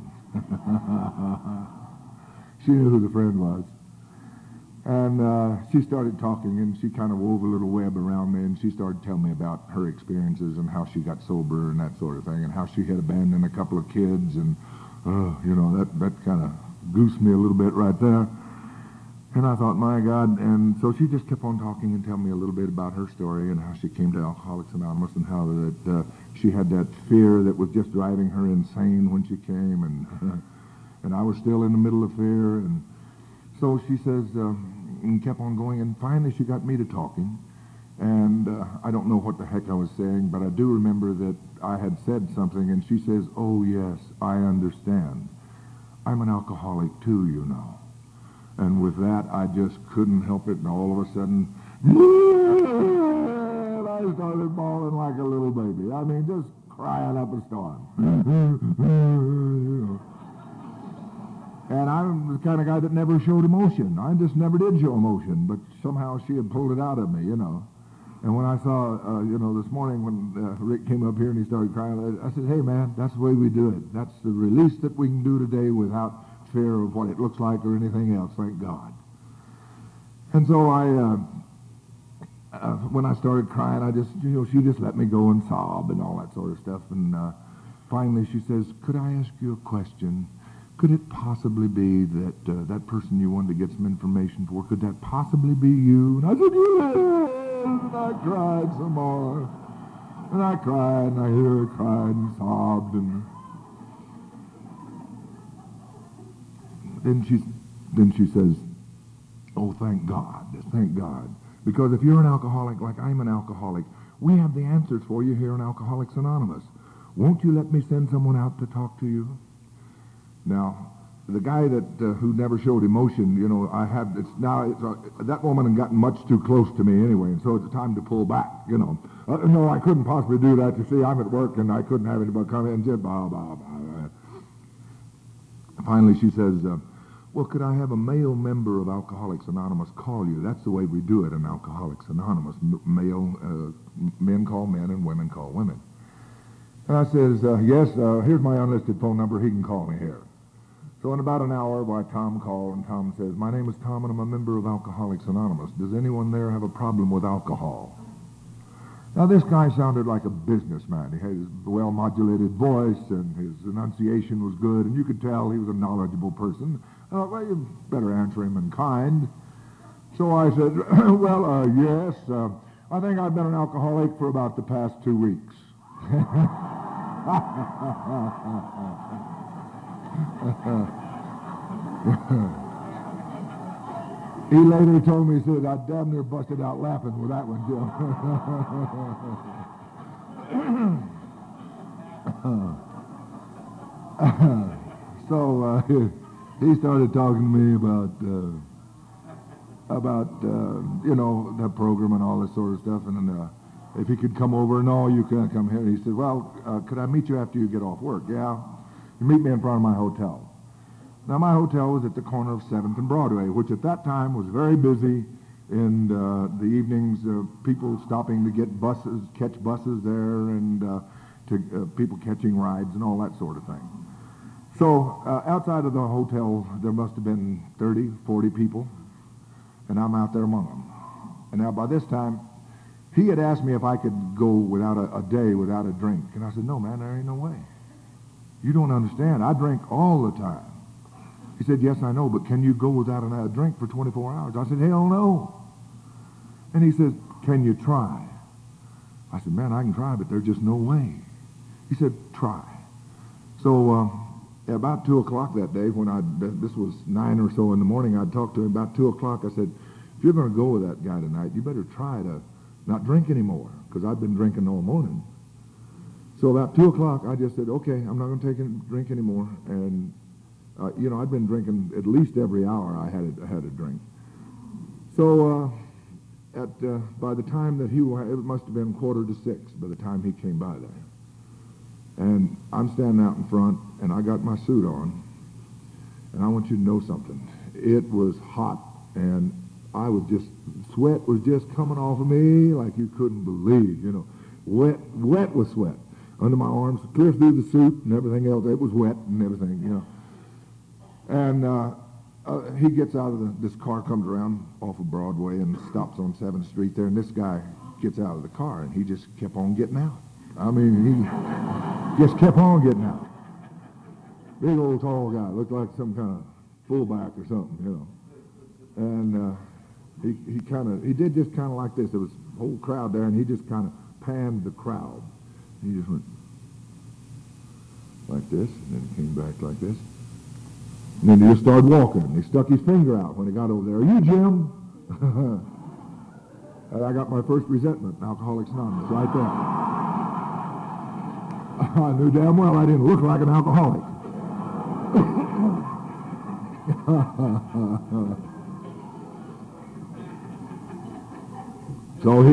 A: She knew who the friend was. And she started talking, and she kind of wove a little web around me, and she started telling me about her experiences and how she got sober and that sort of thing, and how she had abandoned a couple of kids, and, that kind of goosed me a little bit right there. And I thought, my God, and so she just kept on talking and telling me a little bit about her story and how she came to Alcoholics Anonymous and how that she had that fear that was just driving her insane when she came, and I was still in the middle of fear, and so she says, and kept on going, and finally she got me to talking, and I don't know what the heck I was saying, but I do remember that I had said something, and she says, oh yes, I understand. I'm an alcoholic too, And with that, I just couldn't help it, and all of a sudden, I started bawling like a little baby. I mean, just crying up a storm. And I'm the kind of guy that never showed emotion. I just never did show emotion, but somehow she had pulled it out of me, And when I saw, this morning when Rick came up here and he started crying, I said, hey, man, that's the way we do it. That's the release that we can do today without fear of what it looks like or anything else, thank God. And so when I started crying, I just, she just let me go and sob and all that sort of stuff. And finally she says, could I ask you a question? Could it possibly be that that person you wanted to get some information for, could that possibly be you? And I said, yes! And I cried some more. And I cried, and I hear her cried and sobbed, and then she says, oh, thank God, thank God. Because if you're an alcoholic like I'm an alcoholic, we have the answers for you here in Alcoholics Anonymous. Won't you let me send someone out to talk to you? Now, the guy that who never showed emotion, that woman had gotten much too close to me anyway, and so it's time to pull back, No, I couldn't possibly do that. You see, I'm at work, and I couldn't have anybody come in and just blah, blah, blah. Finally, she says, well, could I have a male member of Alcoholics Anonymous call you? That's the way we do it in Alcoholics Anonymous. Men call men and women call women. And I says, yes, here's my unlisted phone number. He can call me here. So in about an hour, Tom called, and Tom says, my name is Tom, and I'm a member of Alcoholics Anonymous. Does anyone there have a problem with alcohol? Now, this guy sounded like a businessman. He had his well-modulated voice, and his enunciation was good, and you could tell he was a knowledgeable person. Well, you better answer him in kind. So I said, well, yes, I think I've been an alcoholic for about the past 2 weeks. He later told me, he said, I damn near busted out laughing with that one, Jim. So he started talking to me about the program and all this sort of stuff, and if he could come over. No, you can't come here. He said, well, could I meet you after you get off work? Yeah. You meet me in front of my hotel. Now, my hotel was at the corner of 7th and Broadway, which at that time was very busy. In the evenings, people stopping to get buses, catch buses there, and people catching rides and all that sort of thing. So outside of the hotel, there must have been 30, 40 people, and I'm out there among them. And now by this time, he had asked me if I could go without a day without a drink. And I said, no, man, there ain't no way. You don't understand. I drink all the time. He said, yes, I know, but can you go without a drink for 24 hours? I said, hell no. And he says, can you try? I said, man, I can try, but there's just no way. He said, try. So at about 2 o'clock that day, this was 9 or so in the morning, I'd talked to him about 2 o'clock. I said, if you're going to go with that guy tonight, you better try to not drink anymore, because I've been drinking all morning. So about 2 o'clock, I just said, okay, I'm not going to take a drink anymore. And I'd been drinking at least every hour I had a drink. So by the time that it must have been 5:45 by the time he came by there. And I'm standing out in front, and I got my suit on, and I want you to know something. It was hot, and sweat was just coming off of me like you couldn't believe, wet with sweat under my arms, clear through the suit and everything else. It was wet and everything, And he gets out of this car comes around off of Broadway and stops on 7th Street there, and this guy gets out of the car, and he just kept on getting out. I mean, he just kept on getting out. Big old tall guy, looked like some kind of fullback or something, And he did just kind of like this. There was a whole crowd there, and he just kind of panned the crowd. He just went like this, and then he came back like this. And then he just started walking. He stuck his finger out when he got over there. Are you Jim? And I got my first resentment in Alcoholics Anonymous right there. I knew damn well I didn't look like an alcoholic. So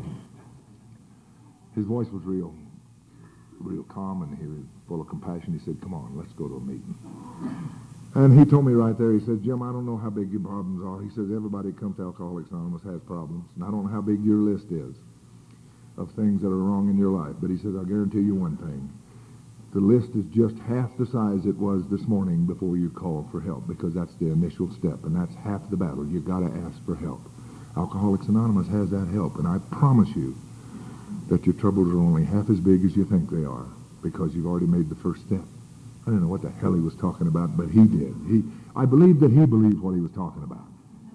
A: his voice was real calm, and he was full of compassion. He said, come on, let's go to a meeting. And he told me right there, he said, Jim, I don't know how big your problems are. He says, everybody that comes to Alcoholics Anonymous has problems, and I don't know how big your list is of things that are wrong in your life. But he says, I'll guarantee you one thing. The list is just half the size it was this morning before you called for help, because that's the initial step, and that's half the battle. You got to ask for help. Alcoholics Anonymous has that help, and I promise you that your troubles are only half as big as you think they are, because you've already made the first step. I don't know what the hell he was talking about, but he did. I believe that he believed what he was talking about.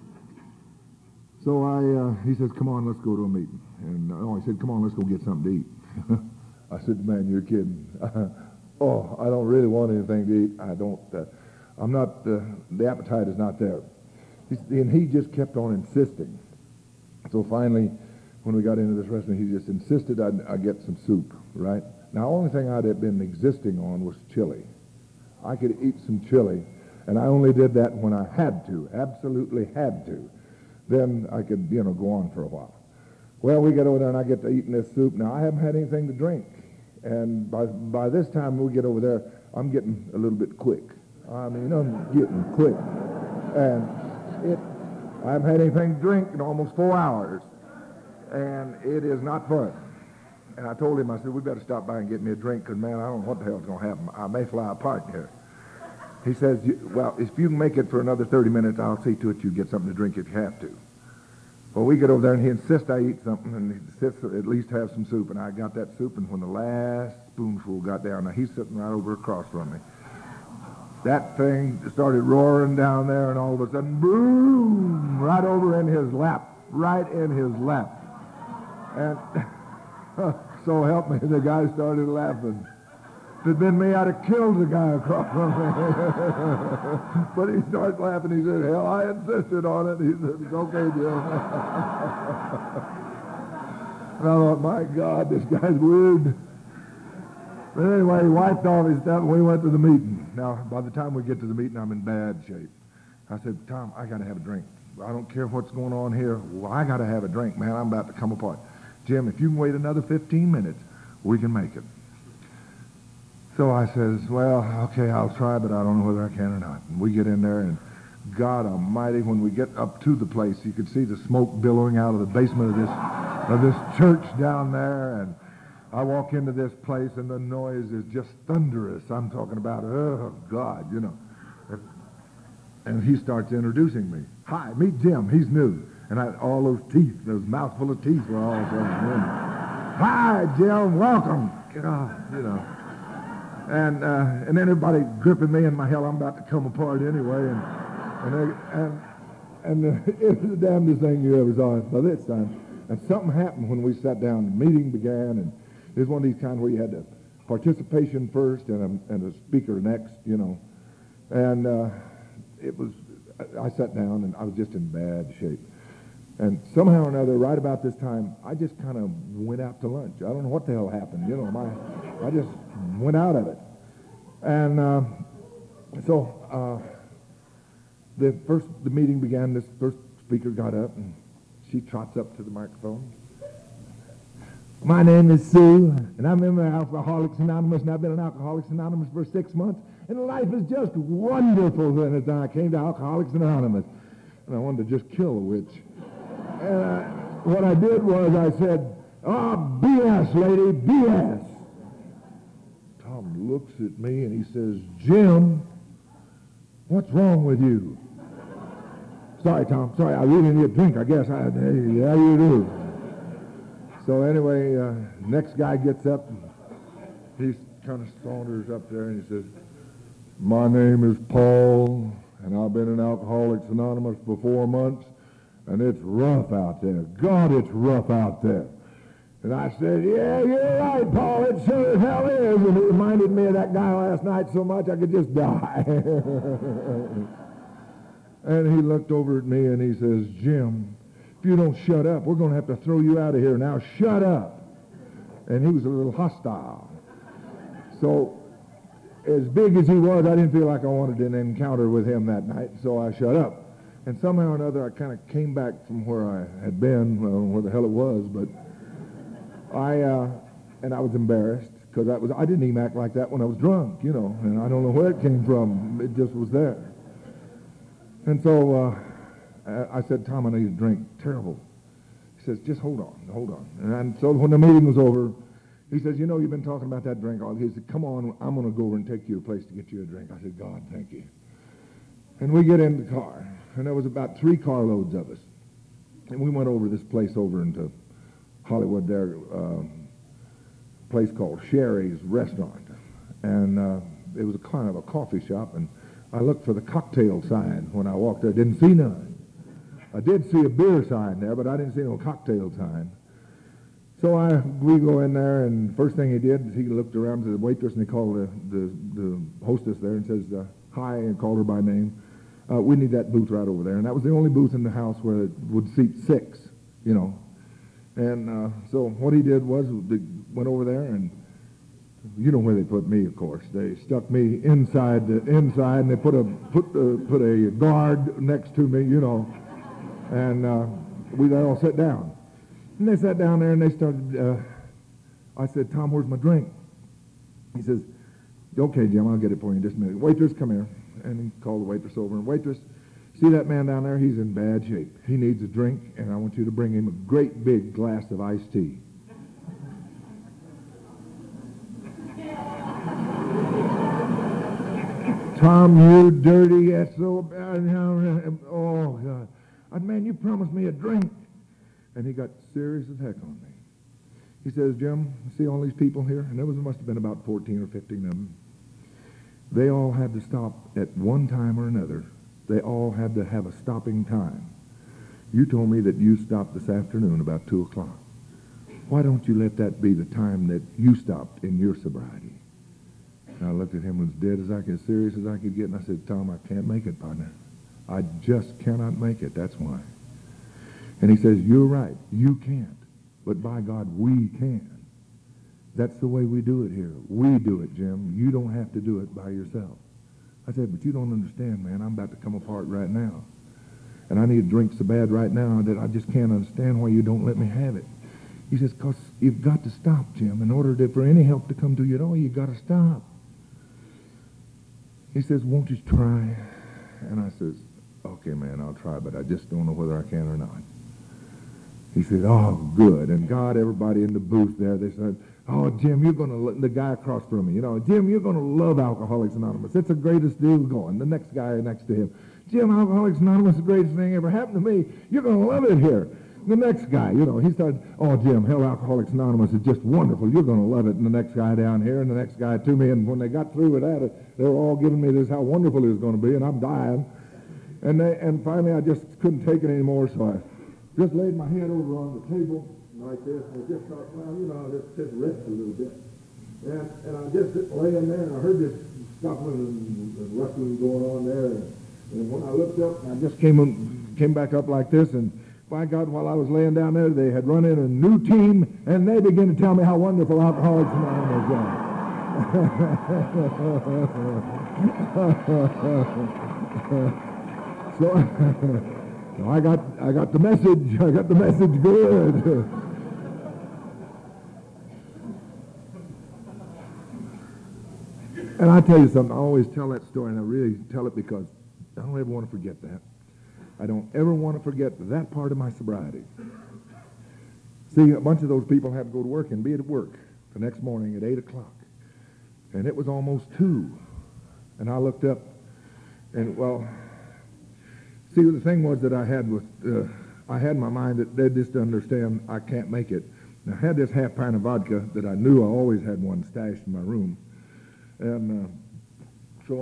A: So he says, come on, let's go to a meeting. And he said, come on, let's go get something to eat. I said, man, you're kidding. I don't really want anything to eat. I'm not, the appetite is not there. And he just kept on insisting. So finally, when we got into this restaurant, he just insisted I get some soup, right? Now, the only thing I'd have been existing on was chili. I could eat some chili, and I only did that when I had to, absolutely had to. Then I could, go on for a while. Well, we get over there, and I get to eating this soup. Now, I haven't had anything to drink. And by this time we get over there, I'm getting a little bit quick. I mean, I'm getting quick. And I haven't had anything to drink in almost 4 hours. And it is not fun. And I told him, I said, we better stop by and get me a drink, because, man, I don't know what the hell's going to happen. I may fly apart here. He says, well, if you can make it for another 30 minutes, I'll see to it you get something to drink if you have to. Well, we get over there, and he insists I eat something, and he insists at least have some soup. And I got that soup, and when the last spoonful got down, now he's sitting right over across from me. That thing started roaring down there, and all of a sudden, boom, right over in his lap, right in his lap. And so help me, the guy started laughing. If it had been me, I'd have killed the guy across from me. But he starts laughing. He said, hell, I insisted on it. He said, it's okay, Jim. And I thought, my God, this guy's weird. But anyway, he wiped off his stuff, and we went to the meeting. Now, by the time we get to the meeting, I'm in bad shape. I said, Tom, I got to have a drink. I don't care what's going on here. Well, I got to have a drink, man. I'm about to come apart. Jim, if you can wait another 15 minutes, we can make it. So I says, well, okay, I'll try, but I don't know whether I can or not. And we get in there, and God Almighty, when we get up to the place, you could see the smoke billowing out of the basement of this church down there, and I walk into this place, and the noise is just thunderous. I'm talking about, oh, God, you know. And he starts introducing me. Hi, meet Jim. He's new. And all those teeth, those mouthful of teeth were all thrown in. Hi, Jim, welcome. God, you know. And then everybody gripping me, and my hell, I'm about to come apart anyway. And it was the damnedest thing you ever saw by this time. And something happened when we sat down. The meeting began, and it was one of these kind where you had the participation first and a speaker next, you know. And I sat down, and I was just in bad shape. And somehow or another, right about this time, I just kind of went out to lunch. I don't know what the hell happened, you know. I just went out of it. And so the meeting began. This first speaker got up, and she trots up to the microphone. My name is Sue, and I'm a member of Alcoholics Anonymous, and I've been in Alcoholics Anonymous for 6 months, and life is just wonderful since I came to Alcoholics Anonymous. And I wanted to just kill a witch. And what I did was I said, oh, BS, lady, BS. Tom looks at me and he says, Jim, what's wrong with you? Sorry, Tom, sorry, I really need a drink, I guess. Yeah, you do. So anyway, next guy gets up, and he kind of saunters up there and he says, my name is Paul, and I've been in Alcoholics Anonymous for 4 months, and it's rough out there. God, it's rough out there. And I said, yeah, you're right, Paul, it sure as hell is. And it reminded me of that guy last night so much I could just die. And he looked over at me and he says, Jim, if you don't shut up, we're going to have to throw you out of here. Now shut up. And he was a little hostile. So as big as he was, I didn't feel like I wanted an encounter with him that night, so I shut up. And somehow or another, I kind of came back from where I had been, where the hell it was, but I was embarrassed, because I didn't even act like that when I was drunk, you know, and I don't know where it came from. It just was there. And so I said, Tom, I need a drink. Terrible. He says, just hold on. And so when the meeting was over, he says, you know, you've been talking about that drink all. He said, come on, I'm going to go over and take you to a place to get you a drink. I said, God, thank you. And we get in the car, and there was about 3 carloads of us. And we went over this place over into Hollywood there, place called Sherry's Restaurant. And it was a kind of a coffee shop, and I looked for the cocktail sign when I walked there. Didn't see none. I did see a beer sign there, but I didn't see no cocktail sign. So we go in there, and first thing he did is he looked around to the waitress, and he called the hostess there and says, hi, and called her by name. We need that booth right over there. And that was the only booth in the house where it would seat 6, you know. And so what he did was they went over there, and you know where they put me, of course. They stuck me inside, and they put a guard next to me, you know. And we all sat down. And they sat down there, and they started, I said, Tom, where's my drink? He says, okay, Jim, I'll get it for you in just a minute. Waitress, come here. And he called the waitress over. And waitress, see that man down there? He's in bad shape. He needs a drink, and I want you to bring him a great big glass of iced tea. Tom, you dirty SO. Oh, God. Man, you promised me a drink. And he got serious as heck on me. He says, Jim, see all these people here? And there must have been about 14 or 15 of them. They all had to stop at one time or another. They all had to have a stopping time. You told me that you stopped this afternoon about 2 o'clock. Why don't you let that be the time that you stopped in your sobriety? And I looked at him as dead as I could, as serious as I could get, and I said, Tom, I can't make it, partner. I just cannot make it. That's why. And he says, you're right. You can't. But by God, we can. That's the way we do it here. We do it, Jim. You don't have to do it by yourself. I said, but you don't understand, man. I'm about to come apart right now. And I need a drink so bad right now that I just can't understand why you don't let me have it. He says, because you've got to stop, Jim. In order for any help to come to you at all, you've got to stop. He says, won't you try? And I says, okay, man, I'll try, but I just don't know whether I can or not. He said, oh, good. And God, everybody in the booth there, they said, oh, Jim, you're going to, the guy across from me, Jim, you're going to love Alcoholics Anonymous. It's the greatest deal going. The next guy next to him, Jim, Alcoholics Anonymous is the greatest thing ever happened to me. You're going to love it here. The next guy, he started, oh, Jim, hell, Alcoholics Anonymous is just wonderful. You're going to love it. And the next guy down here and the next guy to me. And when they got through with that, they were all giving me this, how wonderful it was going to be, and I'm dying. And finally, I just couldn't take it anymore, so I just laid my head over on the table like this, and I just thought, well, I'll just rest a little bit. And I just laying there, and I heard this scuffling and rustling going on there. And when I looked up, I just came back up like this, and by God, while I was laying down there, they had run in a new team, and they began to tell me how wonderful Alcoholics Anonymous was. So I got the message. I got the message good. And I tell you something, I always tell that story, and I really tell it because I don't ever want to forget that. I don't ever want to forget that part of my sobriety. See, a bunch of those people had to go to work and be at work the next morning at 8 o'clock. And it was almost 2. And I looked up, and, well, see, the thing was that I had in my mind that they just understand I can't make it. And I had this half pint of vodka that I knew I always had one stashed in my room. And so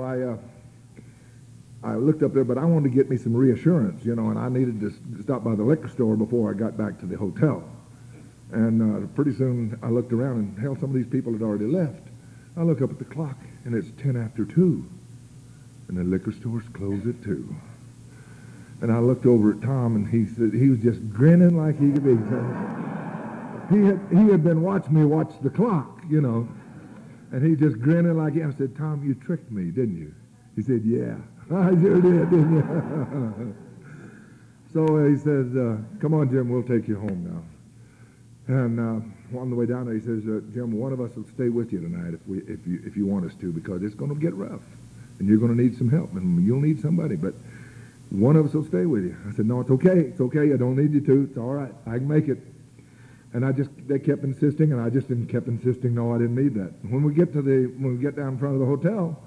A: I looked up there, but I wanted to get me some reassurance, and I needed to stop by the liquor store before I got back to the hotel. And pretty soon I looked around, and hell, some of these people had already left. I look up at the clock, and it's 10 after 2, and the liquor store's closed at 2. And I looked over at Tom, and he said he was just grinning like he could be. He had been watching me watch the clock, and he just grinning like I said, Tom, you tricked me, didn't you? He said, yeah. I sure did, didn't you? So he says, come on, Jim, we'll take you home now. And on the way down there, he says, Jim, one of us will stay with you tonight if you want us to, because it's going to get rough, and you're going to need some help, and you'll need somebody, but one of us will stay with you. I said, no, it's okay. It's okay. I don't need you to. It's all right. I can make it. And they kept insisting, and I just kept insisting, no, I didn't need that. When we get down in front of the hotel,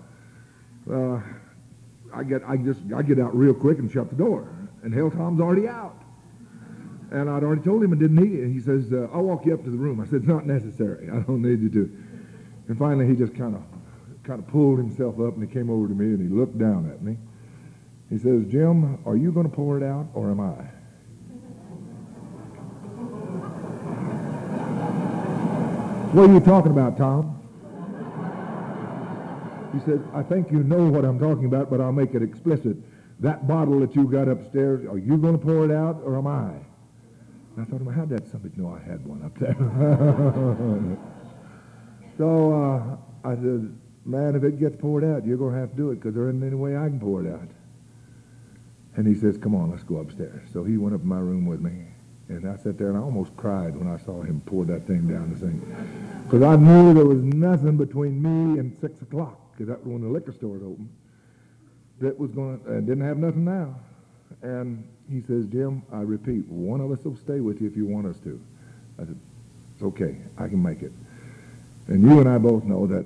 A: I get out real quick and shut the door. And hell, Tom's already out. And I'd already told him I didn't need it. And he says, I'll walk you up to the room. I said, it's not necessary. I don't need you to. And finally, he just kind of pulled himself up, and he came over to me, and he looked down at me. He says, Jim, are you going to pour it out, or am I? What are you talking about, Tom? He said, I think you know what I'm talking about, but I'll make it explicit. That bottle that you got upstairs, are you going to pour it out, or am I? And I thought, well, how'd that somebody know I had one up there? So I said, man, if it gets poured out, you're going to have to do it, because there isn't any way I can pour it out. And he says, come on, let's go upstairs. So he went up in my room with me. And I sat there, and I almost cried when I saw him pour that thing down the sink. Because I knew there was nothing between me and 6 o'clock, because that was when the liquor store was open. That was going to, didn't have nothing now. And he says, Jim, I repeat, one of us will stay with you if you want us to. I said, it's okay, I can make it. And you and I both know that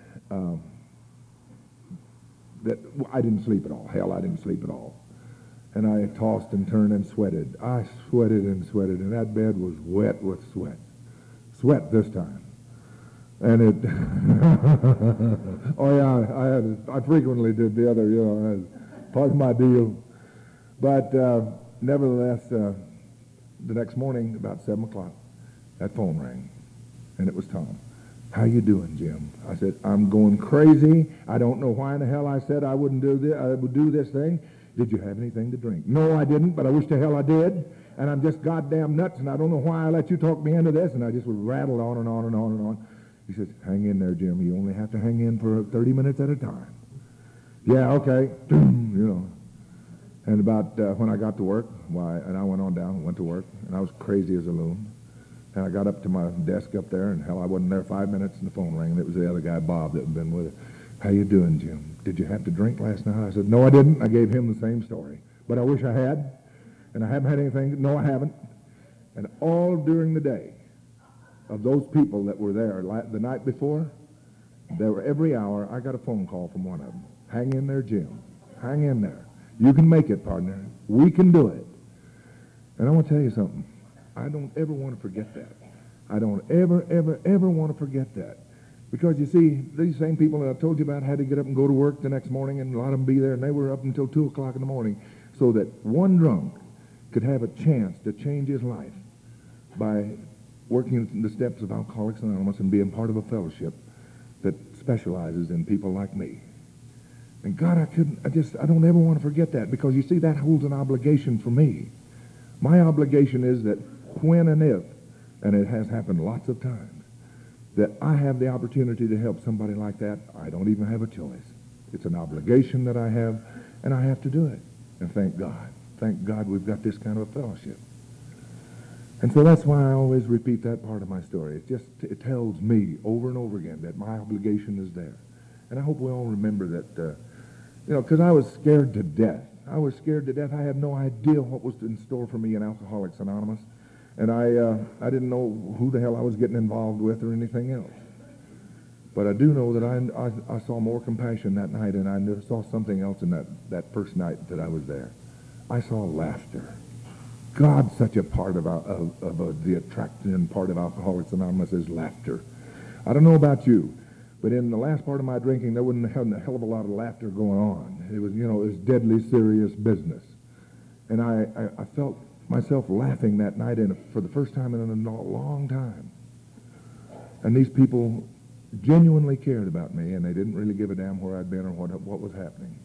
A: that I didn't sleep at all. Hell, I didn't sleep at all. And I tossed and turned and sweated. I sweated and sweated, and that bed was wet with sweat. Sweat this time. And it, oh yeah, I frequently did the other, part of my deal. But nevertheless, the next morning, about 7 o'clock, that phone rang, and it was Tom. How you doing, Jim? I said, I'm going crazy. I don't know why in the hell I said I wouldn't do this. I would do this thing. Did you have anything to drink? No, I didn't, but I wish to hell I did. And I'm just goddamn nuts, and I don't know why I let you talk me into this. And I just would rattle on and on and on and on. He says, hang in there, Jim. You only have to hang in for 30 minutes at a time. Yeah, okay. And about when I got to work, and I went on down and went to work, and I was crazy as a loon. And I got up to my desk up there, and hell, I wasn't there 5 minutes, and the phone rang, and it was the other guy, Bob, that had been with it. How you doing, Jim? Did you have to drink last night? I said, no, I didn't. I gave him the same story. But I wish I had, and I haven't had anything. No, I haven't. And all during the day of those people that were there the night before, there were every hour, I got a phone call from one of them. Hang in there, Jim. Hang in there. You can make it, partner. We can do it. And I want to tell you something. I don't ever want to forget that. I don't ever, ever, ever want to forget that. Because, you see, these same people that I told you about had to get up and go to work the next morning, and a lot of them be there, and they were up until 2 o'clock in the morning, so that one drunk could have a chance to change his life by working the steps of Alcoholics Anonymous and being part of a fellowship that specializes in people like me. And God, I don't ever want to forget that, because, you see, that holds an obligation for me. My obligation is that when and if, and it has happened lots of times, that I have the opportunity to help somebody like that, I don't even have a choice. It's an obligation that I have, and I have to do it. And thank God we've got this kind of a fellowship. And so that's why I always repeat that part of my story. It tells me over and over again that my obligation is there. And I hope we all remember that, because I was scared to death. I was scared to death. I had no idea what was in store for me in Alcoholics Anonymous. And I didn't know who the hell I was getting involved with or anything else. But I do know that I saw more compassion that night, and I saw something else in that first night that I was there. I saw laughter. God, such a part of the attraction part of Alcoholics Anonymous is laughter. I don't know about you, but in the last part of my drinking, there wasn't a hell of a lot of laughter going on. It was, it was deadly serious business. And I felt myself laughing that night for the first time in a long time. And these people genuinely cared about me, and they didn't really give a damn where I'd been or what was happening.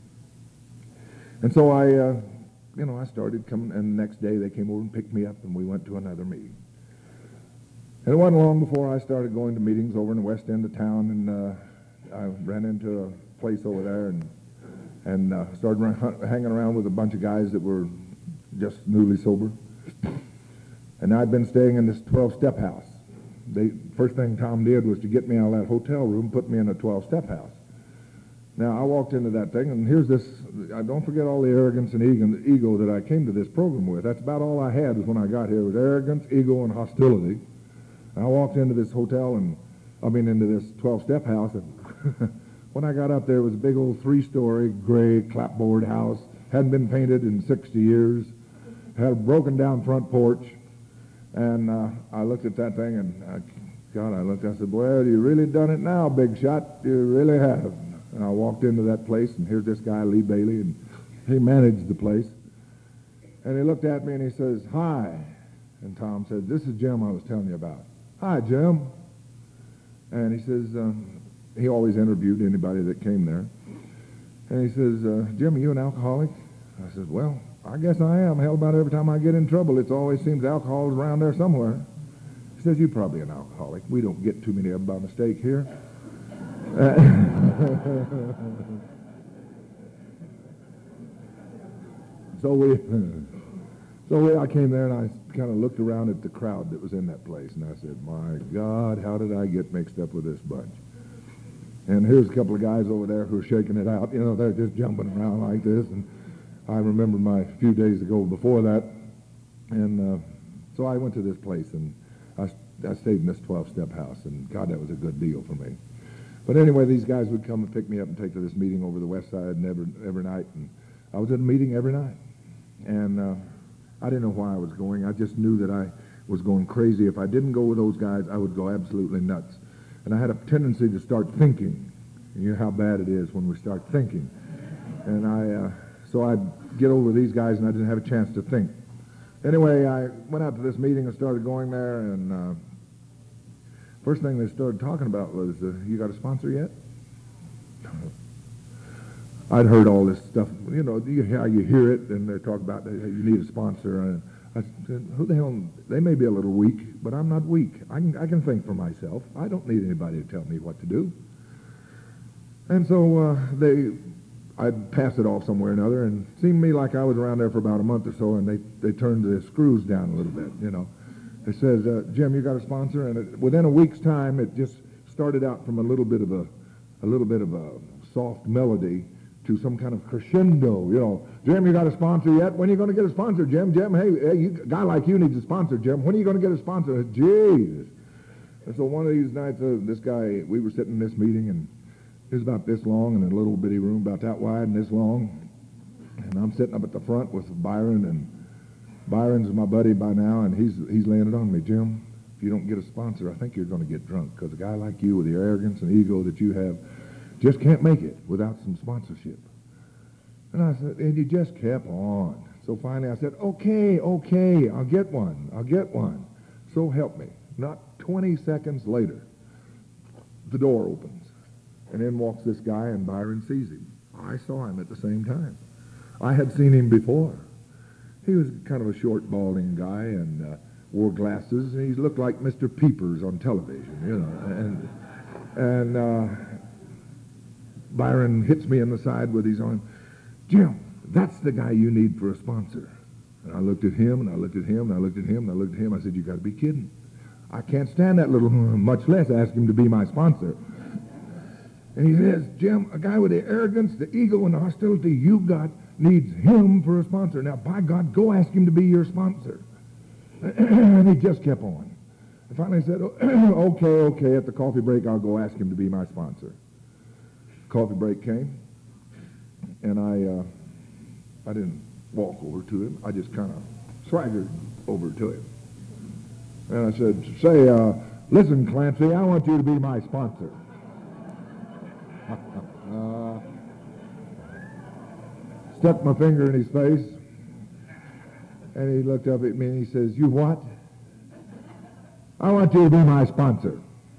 A: And so I started coming, and the next day they came over and picked me up, and we went to another meeting. And it wasn't long before I started going to meetings over in the west end of town, and I ran into a place over there and started hanging around with a bunch of guys that were just newly sober. And I'd been staying in this 12-step house. First thing Tom did was to get me out of that hotel room, put me in a 12-step house. Now, I walked into that thing, and here's this, don't forget all the arrogance and ego that I came to this program with. That's about all I had was when I got here, was arrogance, ego, and hostility. And I walked into this hotel, into this 12-step house, and when I got up there, it was a big old 3-story gray clapboard house, hadn't been painted in 60 years, had a broken down front porch, and I looked at that thing, and I said, well, you really done it now, big shot, you really have. And I walked into that place, and here's this guy, Lee Bailey, and he managed the place. And he looked at me, and he says, hi. And Tom said, this is Jim I was telling you about. Hi, Jim. And he says, he always interviewed anybody that came there. And he says, Jim, are you an alcoholic? I said, well, I guess I am. Hell, about every time I get in trouble, it always seems alcohol's around there somewhere. He says, you're probably an alcoholic. We don't get too many of them by mistake here. So I came there, and I kind of looked around at the crowd that was in that place, and I said, my God, how did I get mixed up with this bunch? And here's a couple of guys over there who are shaking it out. They're just jumping around like this. And I remember my few days ago before that. And so I went to this place, and I stayed in this 12-step house. And, God, that was a good deal for me. But anyway, these guys would come and pick me up and take to this meeting over the west side every night. And I was at a meeting every night. And I didn't know why I was going. I just knew that I was going crazy. If I didn't go with those guys, I would go absolutely nuts. And I had a tendency to start thinking. You know how bad it is when we start thinking. And so I'd get over these guys, and I didn't have a chance to think. Anyway, I went out to this meeting and started going there, and first thing they started talking about was, you got a sponsor yet? I'd heard all this stuff, you know, how you hear it, and they talk about you need a sponsor. And I said, who the hell, they may be a little weak, but I'm not weak. I can think for myself. I don't need anybody to tell me what to do. And so I'd pass it off somewhere or another, and it seemed to me like I was around there for about a month or so, and they turned the screws down a little bit, you know. They says, Jim, you got a sponsor? And within a week's time, it just started out from a little bit of a soft melody to some kind of crescendo, you know. Jim, you got a sponsor yet? When are you going to get a sponsor, Jim? Jim, hey, a guy like you needs a sponsor, Jim. When are you going to get a sponsor? Jesus. And so one of these nights, this guy, we were sitting in this meeting, and it was about this long in a little bitty room, about that wide and this long. And I'm sitting up at the front with Byron, and Byron's my buddy by now, and he's laying it on me. Jim, if you don't get a sponsor, I think you're going to get drunk, because a guy like you with the arrogance and ego that you have just can't make it without some sponsorship. And I said, and he just kept on. So finally I said, okay, I'll get one. So help me. Not 20 seconds later, the door opens, and in walks this guy, and Byron sees him. I saw him at the same time. I had seen him before. He was kind of a short, balding guy, and wore glasses, and he looked like Mr. Peepers on television, you know. And Byron hits me in the side with his arm. Jim, that's the guy you need for a sponsor. And I looked at him, and I looked at him, and I looked at him, and I looked at him. I said, you got to be kidding. I can't stand that little, much less ask him to be my sponsor. And he says, Jim, a guy with the arrogance, the ego, and the hostility you got needs him for a sponsor. Now, by God, go ask him to be your sponsor. And he just kept on. And finally I said, okay, at the coffee break, I'll go ask him to be my sponsor. Coffee break came, and I didn't walk over to him. I just kind of swaggered over to him. And I said, say, listen, Clancy, I want you to be my sponsor. Stuck my finger in his face, and he looked up at me and he says, you what? I want you to be my sponsor.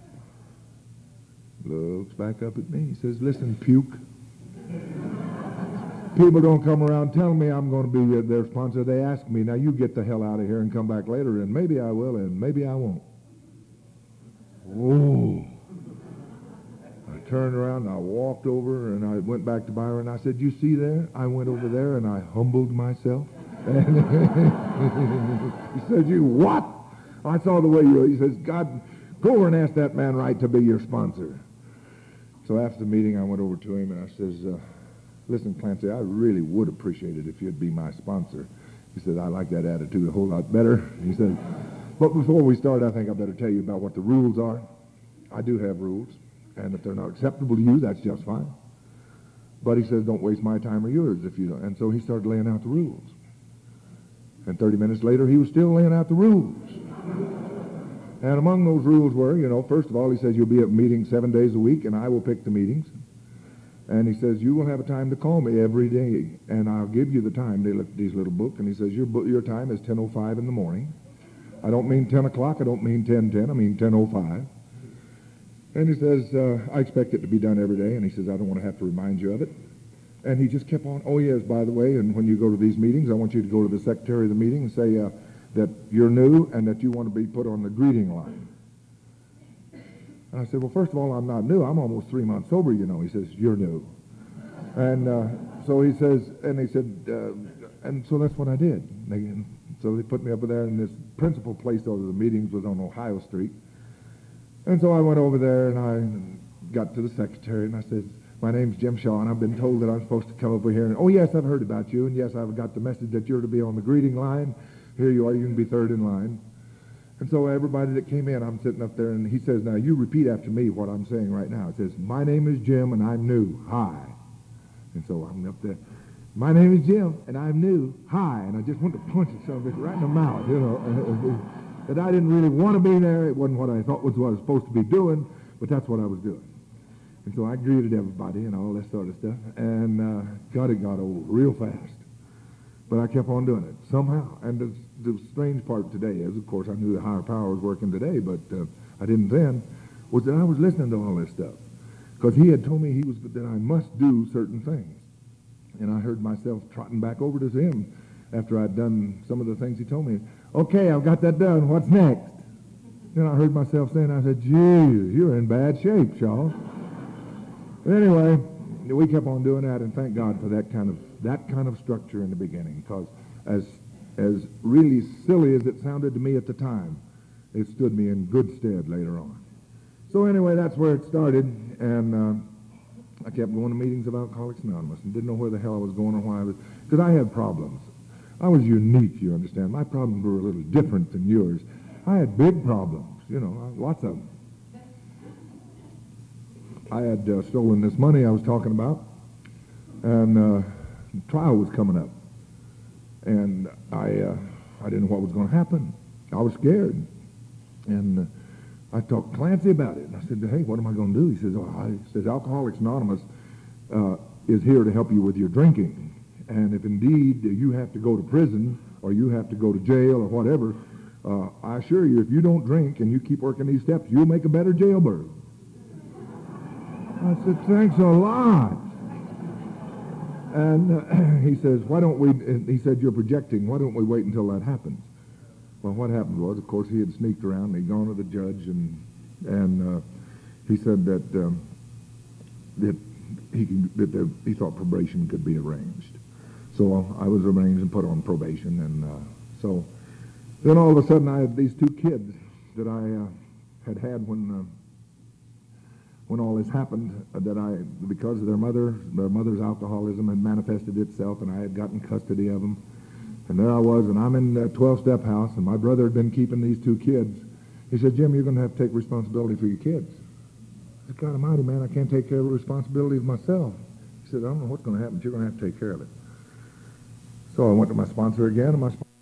A: Looks back up at me. He says, listen, puke. People don't come around telling me I'm going to be their sponsor. They ask me, now you get the hell out of here and come back later, and maybe I will, and maybe I won't. Oh. I turned around, and I walked over, and I went back to Byron. I said, you see there? I went over there, and I humbled myself. And he said, you what? I saw the way you, he says, God, go over and ask that man Wright to be your sponsor. So after the meeting, I went over to him, and I says, listen, Clancy, I really would appreciate it if you'd be my sponsor. He said, I like that attitude a whole lot better. He said, but before we start, I think I better tell you about what the rules are. I do have rules, and if they're not acceptable to you, that's just fine. But he says, don't waste my time or yours if you don't. And so he started laying out the rules. And 30 minutes later, he was still laying out the rules. And among those rules were, you know, first of all, he says, you'll be at meetings 7 days a week, and I will pick the meetings. And he says, you will have a time to call me every day, and I'll give you the time. They look at these little book, and he says, your time is 10:05 in the morning. I don't mean 10 o'clock. I don't mean 10:10. I mean 10:05. And he says, I expect it to be done every day. And he says, I don't want to have to remind you of it. And he just kept on, oh, yes, by the way, and when you go to these meetings, I want you to go to the secretary of the meeting and say that you're new and that you want to be put on the greeting line. And I said, well, first of all, I'm not new. I'm almost 3 months sober, you know. He says, you're new. And so he says, and he said, and so that's what I did. So they put me up there, and this principal place of the meetings was on Ohio Street. And so I went over there, and I got to the secretary, and I said, my name's Jim Shaw, and I've been told that I'm supposed to come over here. And, oh, yes, I've heard about you, and yes, I've got the message that you're to be on the greeting line. Here you are. You can be third in line. And so everybody that came in, I'm sitting up there, and he says, now you repeat after me what I'm saying right now. It says, my name is Jim, and I'm new. Hi. And so I'm up there. My name is Jim, and I'm new. Hi. And I just wanted to punch myself right in the mouth, you know. That I didn't really want to be there. It wasn't what I thought was what I was supposed to be doing, but that's what I was doing. And so I greeted everybody and all that sort of stuff, and it got old real fast. But I kept on doing it somehow. And the strange part today is, of course, I knew the higher power was working today, but I didn't then, was that I was listening to all this stuff. Because he had told me that I must do certain things. And I heard myself trotting back over to him after I'd done some of the things he told me. Okay, I've got that done. What's next? Then I heard myself saying, I said, gee, you're in bad shape, Shaw. But anyway, we kept on doing that, and thank God for that kind of structure in the beginning, because as really silly as it sounded to me at the time, it stood me in good stead later on. So anyway, that's where it started, and I kept going to meetings of Alcoholics Anonymous and didn't know where the hell I was going or why I was, because I had problems. I was unique, you understand. My problems were a little different than yours. I had big problems, you know, lots of them. I had stolen this money I was talking about, and the trial was coming up. And I didn't know what was going to happen. I was scared. And I talked to Clancy about it. And I said, hey, what am I going to do? He says, Alcoholics Anonymous is here to help you with your drinking. And if indeed you have to go to prison or you have to go to jail or whatever, I assure you, if you don't drink and you keep working these steps, you'll make a better jailbird. I said, thanks a lot. And he says, he said, you're projecting. Why don't we wait until that happens? Well, what happened was, of course, he had sneaked around and he'd gone to the judge and he said that he thought probation could be arranged. So I was arranged and put on probation, and so then all of a sudden I had these two kids that I had when all this happened, because of their mother's alcoholism had manifested itself, and I had gotten custody of them. And there I was, and I'm in the 12-step house, and my brother had been keeping these two kids. He said, Jim, you're going to have to take responsibility for your kids. I said, God almighty, man, I can't take care of the responsibilities myself. He said, I don't know what's going to happen, but you're going to have to take care of it. So I went to my sponsor again, and my sponsor